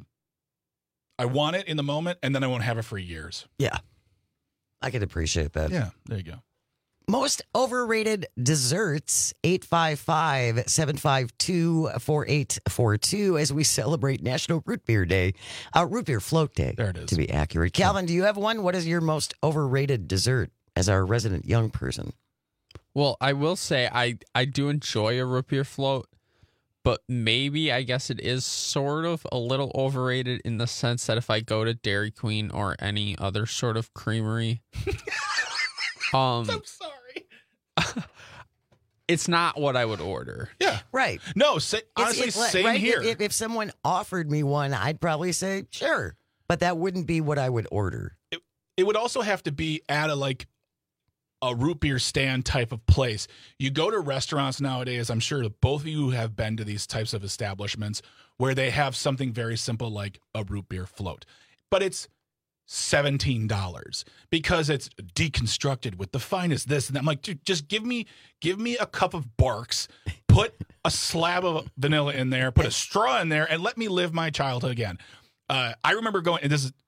I want it in the moment and then I won't have it for years. Yeah. I can appreciate that. Yeah, there you go. Most overrated desserts, eight five five, seven five two, four eight four two, as we celebrate National Root Beer Day. Uh, Root Beer Float Day. There it is. To be accurate. Calvin, do you have one? What is your most overrated dessert as our resident young person? Well, I will say I, I do enjoy a root beer float, but maybe I guess it is sort of a little overrated in the sense that if I go to Dairy Queen or any other sort of creamery, um, I'm sorry. it's not what I would order. Yeah. Right. No, say, honestly, It's- it's same right? here. If, if someone offered me one, I'd probably say, sure. But that wouldn't be what I would order. It, it would also have to be at a like a root beer stand type of place. You go to restaurants nowadays, I'm sure that both of you have been to these types of establishments where they have something very simple like a root beer float. But it's seventeen dollars because it's deconstructed with the finest this and that. I'm like, dude, just give me give me a cup of Barks, put a slab of vanilla in there, put a straw in there, and let me live my childhood again. Uh, I remember going, and this is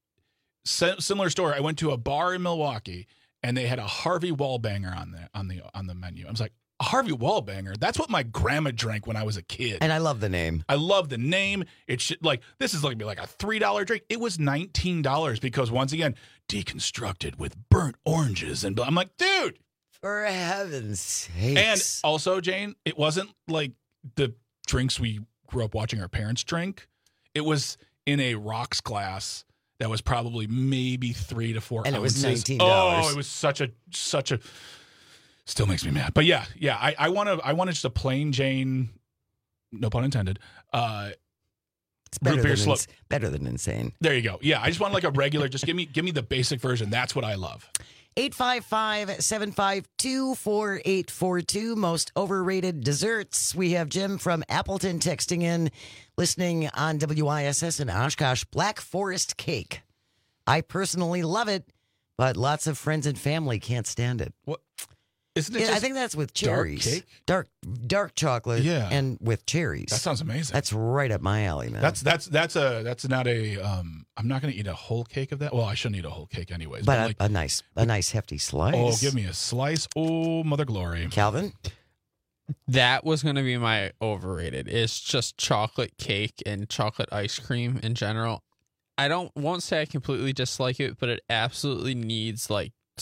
a similar story. I went to a bar in Milwaukee, and they had a Harvey Wallbanger on the on the on the menu. I was like, a Harvey Wallbanger? That's what my grandma drank when I was a kid. And I love the name. I love the name. It should like this is like like a three dollar drink. It was nineteen dollars because once again, deconstructed with burnt oranges and blah. I'm like, dude. For heaven's sakes. And also, Jane, it wasn't like the drinks we grew up watching our parents drink. It was in a rocks glass that was probably maybe three to four and ounces. it was nineteen dollars. Oh, it was such a such a. Still makes me mad, but yeah, yeah. I I want to I want just a plain Jane, no pun intended. Uh, it's better root beer than, slope. ins- better than insane. There you go. Yeah, I just want like a regular. Just give me give me the basic version. That's what I love. eight five five, seven five two, four eight four two. Most overrated desserts. We have Jim from Appleton texting in, listening on W I S S in Oshkosh. Black Forest cake. I personally love it, but lots of friends and family can't stand it. What? Isn't it Yeah, I just think that's with dark cherries. cake? Dark dark chocolate Yeah. and with cherries. That sounds amazing. That's right up my alley, man. That's that's that's a that's not a. Um, I'm not going to eat a whole cake of that. Well, I shouldn't eat a whole cake anyways. but But, a, like, a nice a nice hefty slice. oh, give me a slice. Oh, mother glory. Calvin? That was going to be my overrated. It's just chocolate cake and chocolate ice cream in general. I don't won't say I completely dislike it, but it absolutely needs like some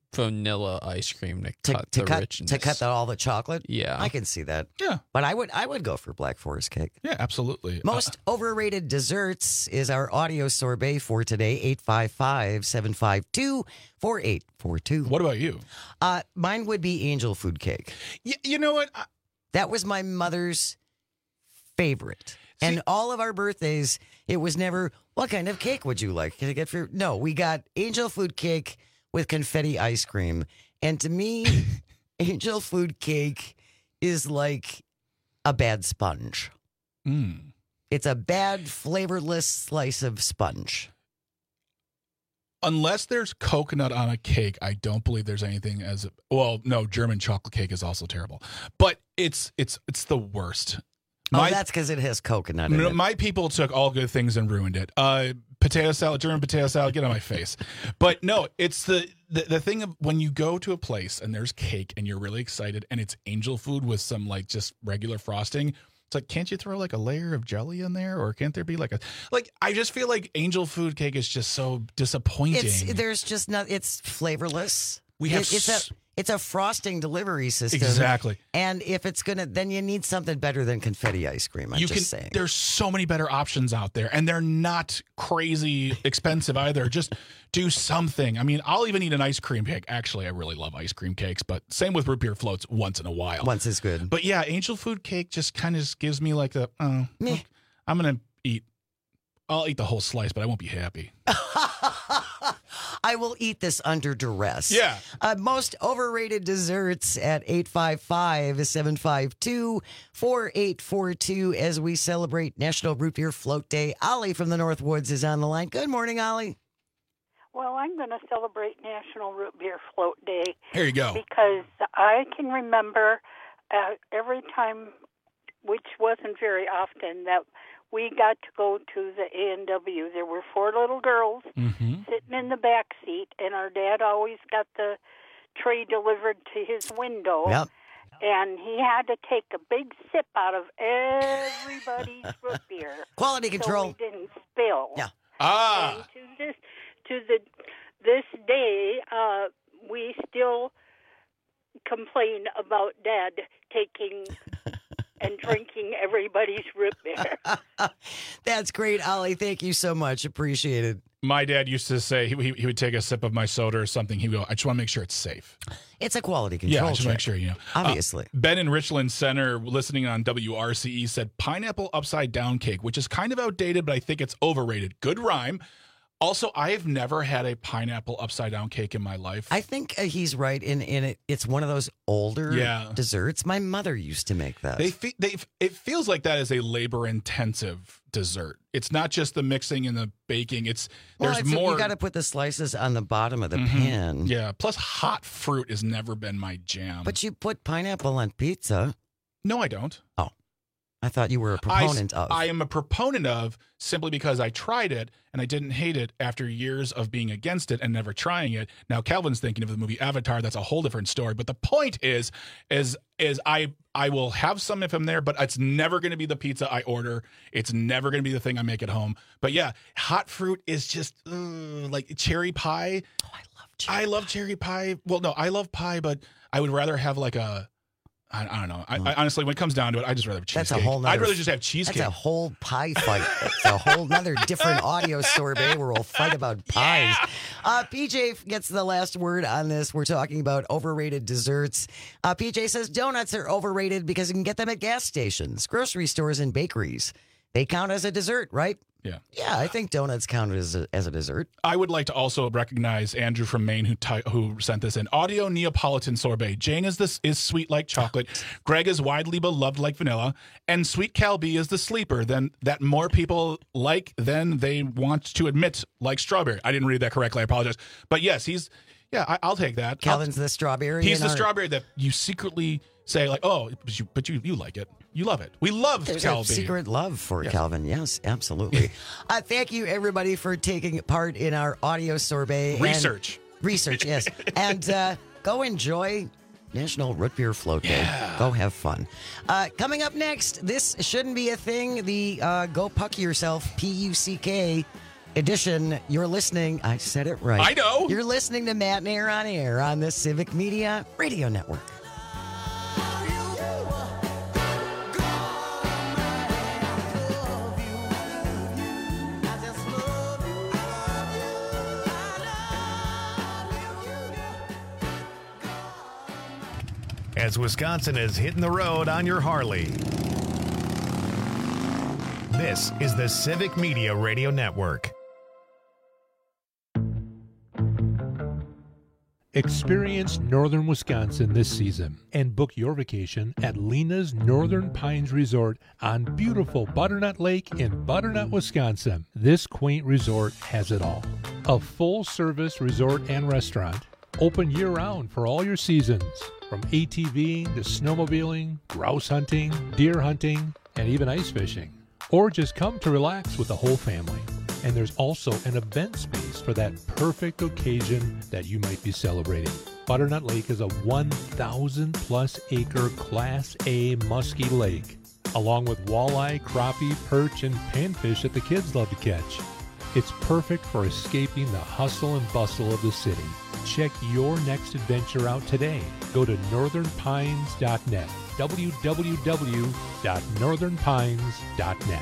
vanilla ice cream to, To, cut to the cut richness. to cut the, all the chocolate. Yeah, I can see that. Yeah, but I would I would go for Black Forest cake. Yeah, absolutely. Most uh, overrated desserts is our audio sorbet for today. eight five five, seven five two, four eight four two. What about you? Uh, mine would be angel food cake. Y- you know what? I- that was my mother's favorite. See, and all of our birthdays, it was never, what kind of cake would you like? Can I get for? No, we got angel food cake with confetti ice cream. And to me, angel food cake is like a bad sponge. Mm. It's a bad, flavorless slice of sponge. Unless there's coconut on a cake, I don't believe there's anything as a, well. No, German chocolate cake is also terrible, but it's it's it's the worst. My, oh, that's because it has coconut in no, it. My people took all good things and ruined it. Uh, potato salad, German potato salad, get on my face. But no, it's the, the the thing of when you go to a place and there's cake and you're really excited and it's angel food with some like just regular frosting. It's like, can't you throw like a layer of jelly in there, or can't there be like a like? I just feel like angel food cake is just so disappointing. It's, there's just not. It's flavorless. We have it, it's a it's a frosting delivery system. Exactly. And if it's gonna, then you need something better than confetti ice cream. I'm you just can, saying. There's so many better options out there, and they're not crazy expensive either. Just do something. I mean, I'll even eat an ice cream cake. Actually, I really love ice cream cakes, but same with root beer floats once in a while. Once is good. But yeah, angel food cake just kind of gives me like the, oh, look, I'm going to eat, I'll eat the whole slice, but I won't be happy. I will eat this under duress. Yeah. Uh, most overrated desserts at eight five five, seven five two, four eight four two as we celebrate National Root Beer Float Day. Ollie from the Northwoods is on the line. Good morning, Ollie. Well, I'm going to celebrate National Root Beer Float Day. There you go. Because I can remember uh, every time, which wasn't very often, that we got to go to the A and W. There were four little girls mm-hmm. sitting in the back seat, and our dad always got the tray delivered to his window. Yep. And he had to take a big sip out of everybody's root beer. Quality control. So we didn't spill. Yeah. Ah. And to this, to the this day, uh, we still complain about Dad taking and drinking everybody's root beer. That's great, Ollie. Thank you so much. Appreciate it. My dad used to say he, he, he would take a sip of my soda or something. He would go, I just want to make sure it's safe. It's a quality control Yeah, I just check. make sure, you know. Obviously. Uh, Ben in Richland Center, listening on W R C E, said pineapple upside down cake, which is kind of outdated, but I think it's overrated. Good rhyme. Also, I have never had a pineapple upside down cake in my life. I think uh, he's right in, in it. It's one of those older Yeah. desserts. My mother used to make that. They, fe- they it feels like that is a labor intensive dessert. It's not just the mixing and the baking. It's well, there's it's, more. You got to put the slices on the bottom of the Mhm. pan. Yeah. Plus, hot fruit has never been my jam. But you put pineapple on pizza. No, I don't. Oh, I thought you were a proponent I, of. I am a proponent of simply because I tried it and I didn't hate it after years of being against it and never trying it. Now Calvin's thinking of the movie Avatar. That's a whole different story. But the point is, is, is I I will have some if I'm there, but it's never going to be the pizza I order. It's never going to be the thing I make at home. But yeah, hot fruit is just uh, like cherry pie. Oh, I love cherry I love cherry pie. Well, no, I love pie, but I would rather have like a. I, I don't know. I, I honestly, when it comes down to it, I just rather have cheesecake. That's a whole nother, I'd rather just have cheesecake. That's a whole pie fight. It's a whole nother different audio sorbet where we'll fight about pies. Yeah. Uh, P J gets the last word on this. We're talking about overrated desserts. Uh, P J says donuts are overrated because you can get them at gas stations, grocery stores, and bakeries. They count as a dessert, right? Yeah. Yeah, I think donuts count as a, as a dessert. I would like to also recognize Andrew from Maine who ty- who sent this in. Audio Neapolitan sorbet. Jane is this is sweet like chocolate. Greg is widely beloved like vanilla. And Sweet Cal B is the sleeper then that more people like than they want to admit like strawberry. I didn't read that correctly. I apologize. But yes, he's yeah, I, I'll take that. Calvin's I'll, the strawberry. He's the our... strawberry that you secretly say like, oh, but you but you, you like it. You love it. We love There's Cal a B. secret love for Yes. Calvin. Yes, absolutely. uh, thank you, everybody, for taking part in our audio sorbet. and- Research. research, yes. And uh, go enjoy National Root Beer Float Day. Yeah. Go have fun. Uh, coming up next, this shouldn't be a thing. The uh, Go Puck Yourself, P U C K, edition. You're listening. I said it right. I know. You're listening to Matt and Air on Air on the Civic Media Radio Network. As Wisconsin is hitting the road on your Harley. This is the Civic Media Radio Network. Experience northern Wisconsin this season and book your vacation at Lena's Northern Pines Resort on beautiful Butternut Lake in Butternut, Wisconsin. This quaint resort has it all. A full-service resort and restaurant, open year-round for all your seasons, from ATVing to snowmobiling, grouse hunting, deer hunting, and even ice fishing. Or just come to relax with the whole family. And there's also an event space for that perfect occasion that you might be celebrating. Butternut Lake is a one thousand plus acre Class A musky lake, along with walleye, crappie, perch, and panfish that the kids love to catch. It's perfect for escaping the hustle and bustle of the city. Check your next adventure out today. Go to northern pines dot net. w w w dot northern pines dot net.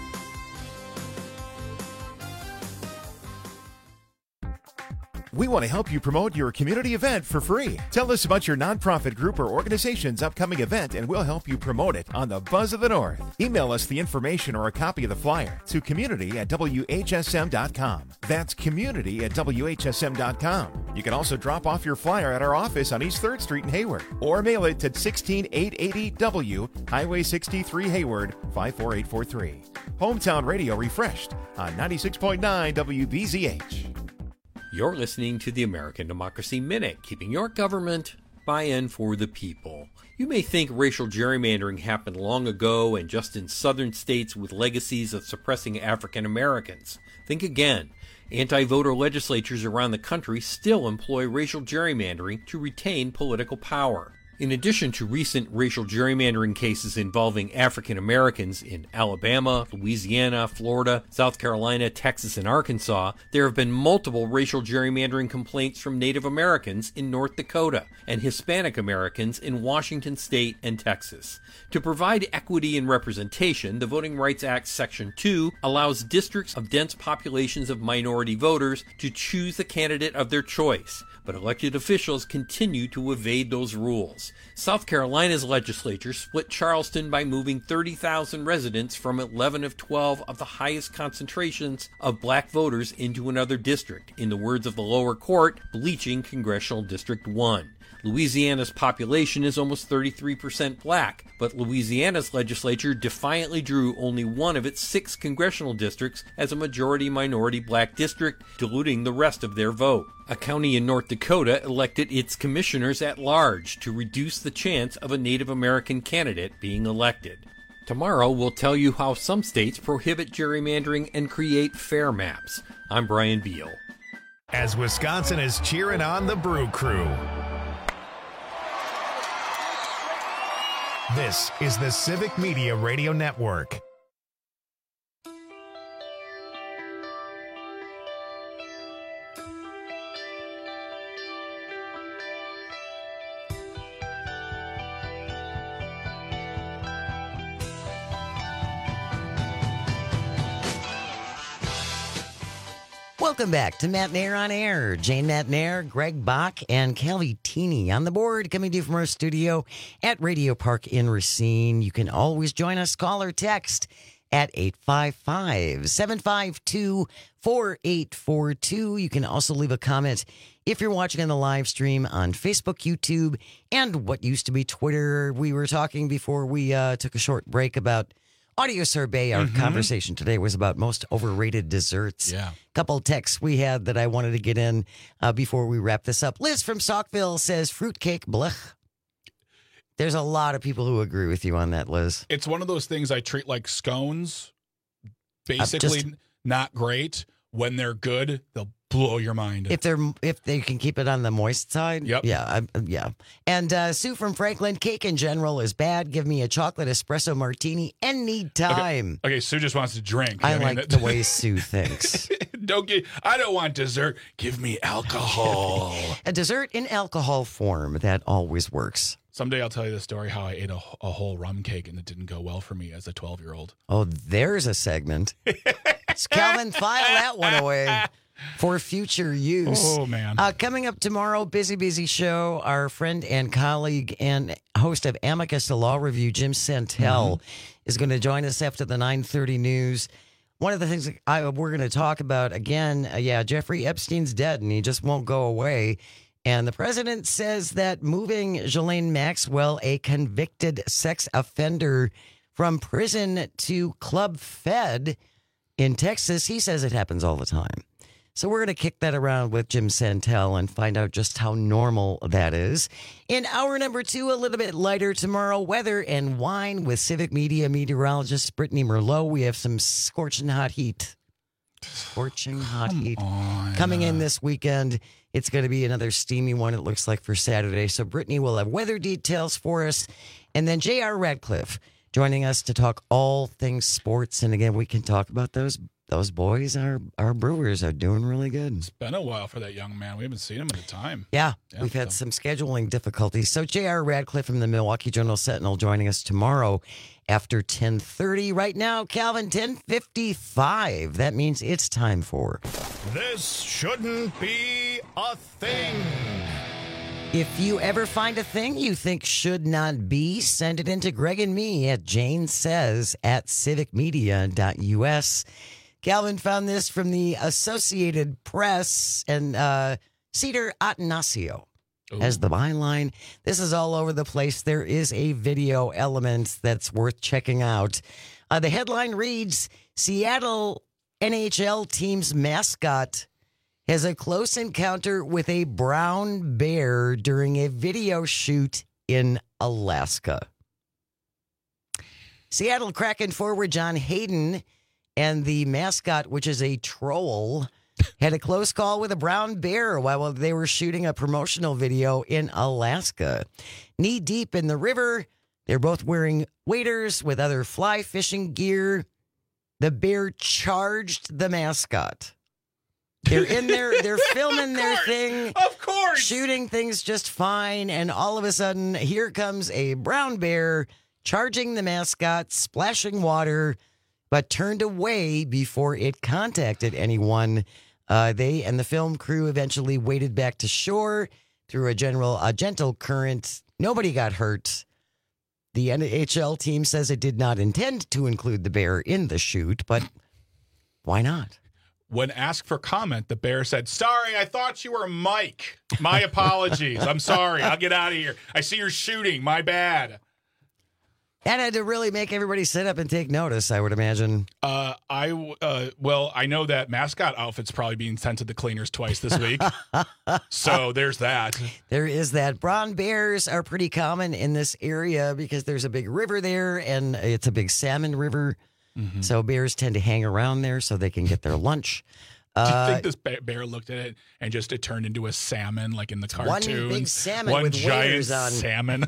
We want to help you promote your community event for free. Tell us about your nonprofit group or organization's upcoming event and we'll help you promote it on the Buzz of the North. Email us the information or a copy of the flyer to community at w h s m dot com. That's community at w h s m dot com. You can also drop off your flyer at our office on East third Street in Hayward or mail it to sixteen eight eighty W, Highway sixty-three, Hayward, five four eight four three. Hometown Radio refreshed on ninety-six point nine W B Z H. You're listening to the American Democracy Minute, keeping your government by and for the people. You may think racial gerrymandering happened long ago and just in southern states with legacies of suppressing African Americans. Think again. Anti-voter legislatures around the country still employ racial gerrymandering to retain political power. In addition to recent racial gerrymandering cases involving African Americans in Alabama, Louisiana, Florida, South Carolina, Texas, and Arkansas, there have been multiple racial gerrymandering complaints from Native Americans in North Dakota and Hispanic Americans in Washington State and Texas. To provide equity and representation, the Voting Rights Act Section two allows districts of dense populations of minority voters to choose the candidate of their choice, but elected officials continue to evade those rules. South Carolina's legislature split Charleston by moving thirty thousand residents from eleven of twelve of the highest concentrations of black voters into another district, in the words of the lower court, bleaching Congressional District one. Louisiana's population is almost thirty-three percent black, but Louisiana's legislature defiantly drew only one of its six congressional districts as a majority-minority black district, diluting the rest of their vote. A county in North Dakota elected its commissioners at large to reduce the chance of a Native American candidate being elected. Tomorrow, we'll tell you how some states prohibit gerrymandering and create fair maps. I'm Brian Beal. As Wisconsin is cheering on the Brew Crew. This is the Civic Media Radio Network. Welcome back to Matt and Air on Air. Jane Matt and Air, Greg Bach, and Kelly Teeny on the board, coming to you from our studio at Radio Park in Racine. You can always join us, call or text at eight five five, seven five two, four eight four two. You can also leave a comment if you're watching on the live stream on Facebook, YouTube, and what used to be Twitter. We were talking before we uh, took a short break about audio survey. Our mm-hmm. conversation today was about most overrated desserts. Yeah. Couple texts we had that I wanted to get in uh, before we wrap this up. Liz from Saukville says fruitcake, blech. There's a lot of people who agree with you on that, Liz. It's one of those things I treat like scones. Basically, just, not great. When they're good, they'll blow your mind. If they're if they can keep it on the moist side. Yep. Yeah. I, yeah. And uh, Sue from Franklin, cake in general is bad. Give me a chocolate espresso martini anytime. Okay, okay Sue just wants to drink. I, I mean, like the way Sue thinks. Don't get. I don't want dessert. Give me alcohol. A dessert in alcohol form. That always works. Someday I'll tell you the story how I ate a, a whole rum cake and it didn't go well for me as a twelve-year-old. Oh, there's a segment. So Calvin, file that one away for future use. Oh, man. Uh, coming up tomorrow, busy, busy show. Our friend and colleague and host of Amicus, the Law Review, Jim Santel, mm-hmm. is going to join us after the nine thirty news. One of the things I, we're going to talk about, again, uh, yeah, Jeffrey Epstein's dead and he just won't go away. And the president says that moving Ghislaine Maxwell, a convicted sex offender, from prison to Club Fed in Texas, he says it happens all the time. So we're going to kick that around with Jim Santel and find out just how normal that is. In hour number two, a little bit lighter tomorrow, weather and wine with Civic Media meteorologist Brittany Merlot. We have some scorching hot heat. Scorching hot Come heat on. coming in this weekend. It's going to be another steamy one, it looks like, for Saturday. So Brittany will have weather details for us. And then J R Radcliffe joining us to talk all things sports. And again, we can talk about those those boys. Our, our Brewers are doing really good. It's been a while for that young man. We haven't seen him in a time. Yeah, Yeah, we've had so- some scheduling difficulties. So J R Radcliffe from the Milwaukee Journal-Sentinel joining us tomorrow after ten thirty. Right now, Calvin, ten fifty-five. That means it's time for... This shouldn't be a thing. If you ever find a thing you think should not be, send it in to Greg and me at Jane Says at civic media dot u s. Calvin found this from the Associated Press, and uh, Cedar Atanasio as the byline. This is all over the place. There is a video element that's worth checking out. Uh, the headline reads, Seattle N H L team's mascot has a close encounter with a brown bear during a video shoot in Alaska. Seattle Kraken forward John Hayden and the mascot, which is a troll, had a close call with a brown bear while they were shooting a promotional video in Alaska. Knee deep in the river, they're both wearing waders with other fly fishing gear. The bear charged the mascot. They're in there, they're filming their thing. Of course. Shooting things just fine. And all of a sudden, here comes a brown bear charging the mascot, splashing water, but turned away before it contacted anyone. Uh, they and the film crew eventually waded back to shore through a general, a gentle current. Nobody got hurt. The N H L team says it did not intend to include the bear in the shoot, but why not? When asked for comment, the bear said, sorry, I thought you were Mike. My apologies. I'm sorry. I'll get out of here. I see you're shooting. My bad. That had to really make everybody sit up and take notice, I would imagine. Uh, I w- uh, well, I know that mascot outfit's probably being sent to the cleaners twice this week. So there's that. There is that. Brown bears are pretty common in this area because there's a big river there, and it's a big salmon river. Mm-hmm. So bears tend to hang around there so they can get their lunch. Do you Uh, think this ba- bear looked at it and just it turned into a salmon like in the one cartoons? big salmon One with giant waders on. salmon.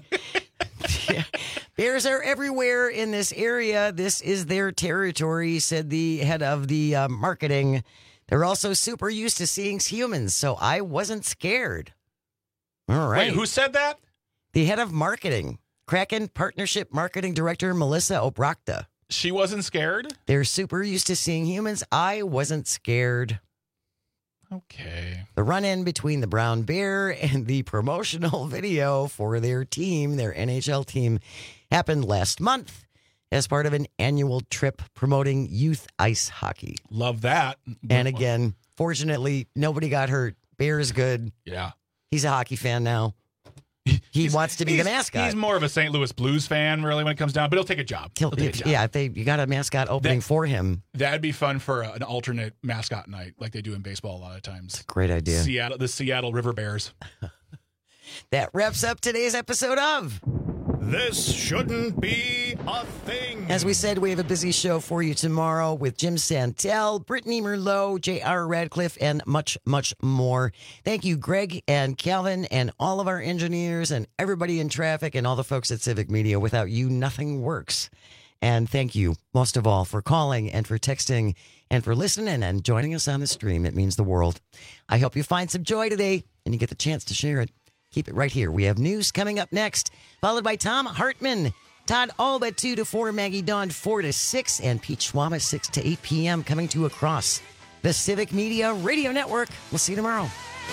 Bears are everywhere in this area. This is their territory, said the head of the uh, marketing. They're also super used to seeing humans, so I wasn't scared. All right. Wait, who said that? The head of marketing, Kraken Partnership Marketing Director Melissa Obrakta. She wasn't scared? They're super used to seeing humans. I wasn't scared. Okay. The run-in between the brown bear and the promotional video for their team, their N H L team, happened last month as part of an annual trip promoting youth ice hockey. Love that. And again, fortunately, nobody got hurt. Bear is good. Yeah. He's a hockey fan now. He wants to be the He's- mascot. He's more of a Saint Louis Blues fan, really, when it comes down, but he'll take a job. He'll- He'll take a job. yeah, if they you got a mascot opening That- for him. That'd be fun for a, an alternate mascot night, like they do in baseball a lot of times. Great idea. Seattle, the Seattle River Bears. That wraps up today's episode of This shouldn't be a thing. As we said, we have a busy show for you tomorrow with Jim Santel, Brittany Merlot, J R Radcliffe, and much, much more. Thank you, Greg and Calvin, and all of our engineers and everybody in traffic and all the folks at Civic Media. Without you, nothing works. And thank you, most of all, for calling and for texting and for listening and joining us on the stream. It means the world. I hope you find some joy today and you get the chance to share it. Keep it right here. We have news coming up next, followed by Tom Hartman, Todd Alba two to four, Maggie Dawn four to six, and Pete Schwaba six to eight p.m. coming to across the Civic Media Radio Network. We'll see you tomorrow.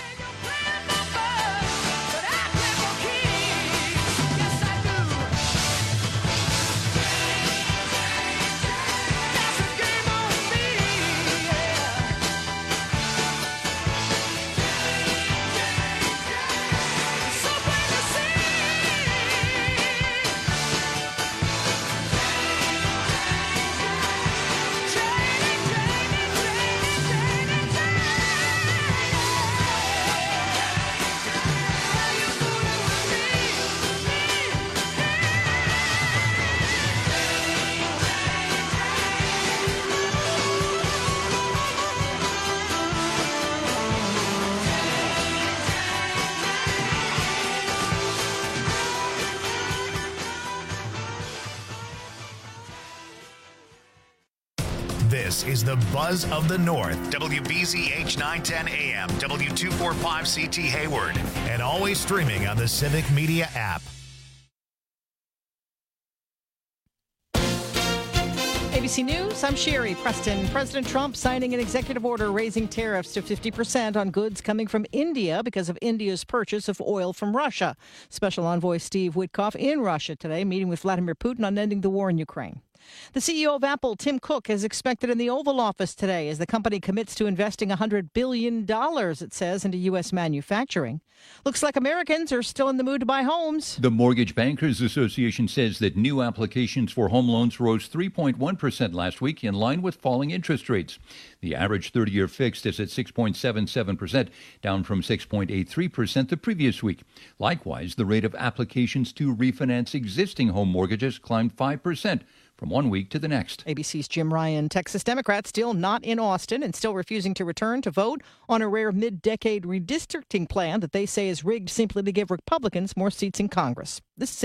This is the Buzz of the North, W B Z H nine ten A M, W two forty-five C T Hayward, and always streaming on the Civic Media app. A B C News, I'm Sherry Preston. President Trump signing an executive order raising tariffs to fifty percent on goods coming from India because of India's purchase of oil from Russia. Special Envoy Steve Witkoff in Russia today, meeting with Vladimir Putin on ending the war in Ukraine. The C E O of Apple, Tim Cook, is expected in the Oval Office today as the company commits to investing one hundred billion dollars, it says, into U S manufacturing. Looks like Americans are still in the mood to buy homes. The Mortgage Bankers Association says that new applications for home loans rose three point one percent last week, in line with falling interest rates. The average thirty-year fixed is at six point seven seven percent, down from six point eight three percent the previous week. Likewise, the rate of applications to refinance existing home mortgages climbed five percent. From one week to the next. A B C's Jim Ryan. Texas Democrats still not in Austin and still refusing to return to vote on a rare mid-decade redistricting plan that they say is rigged simply to give Republicans more seats in Congress. This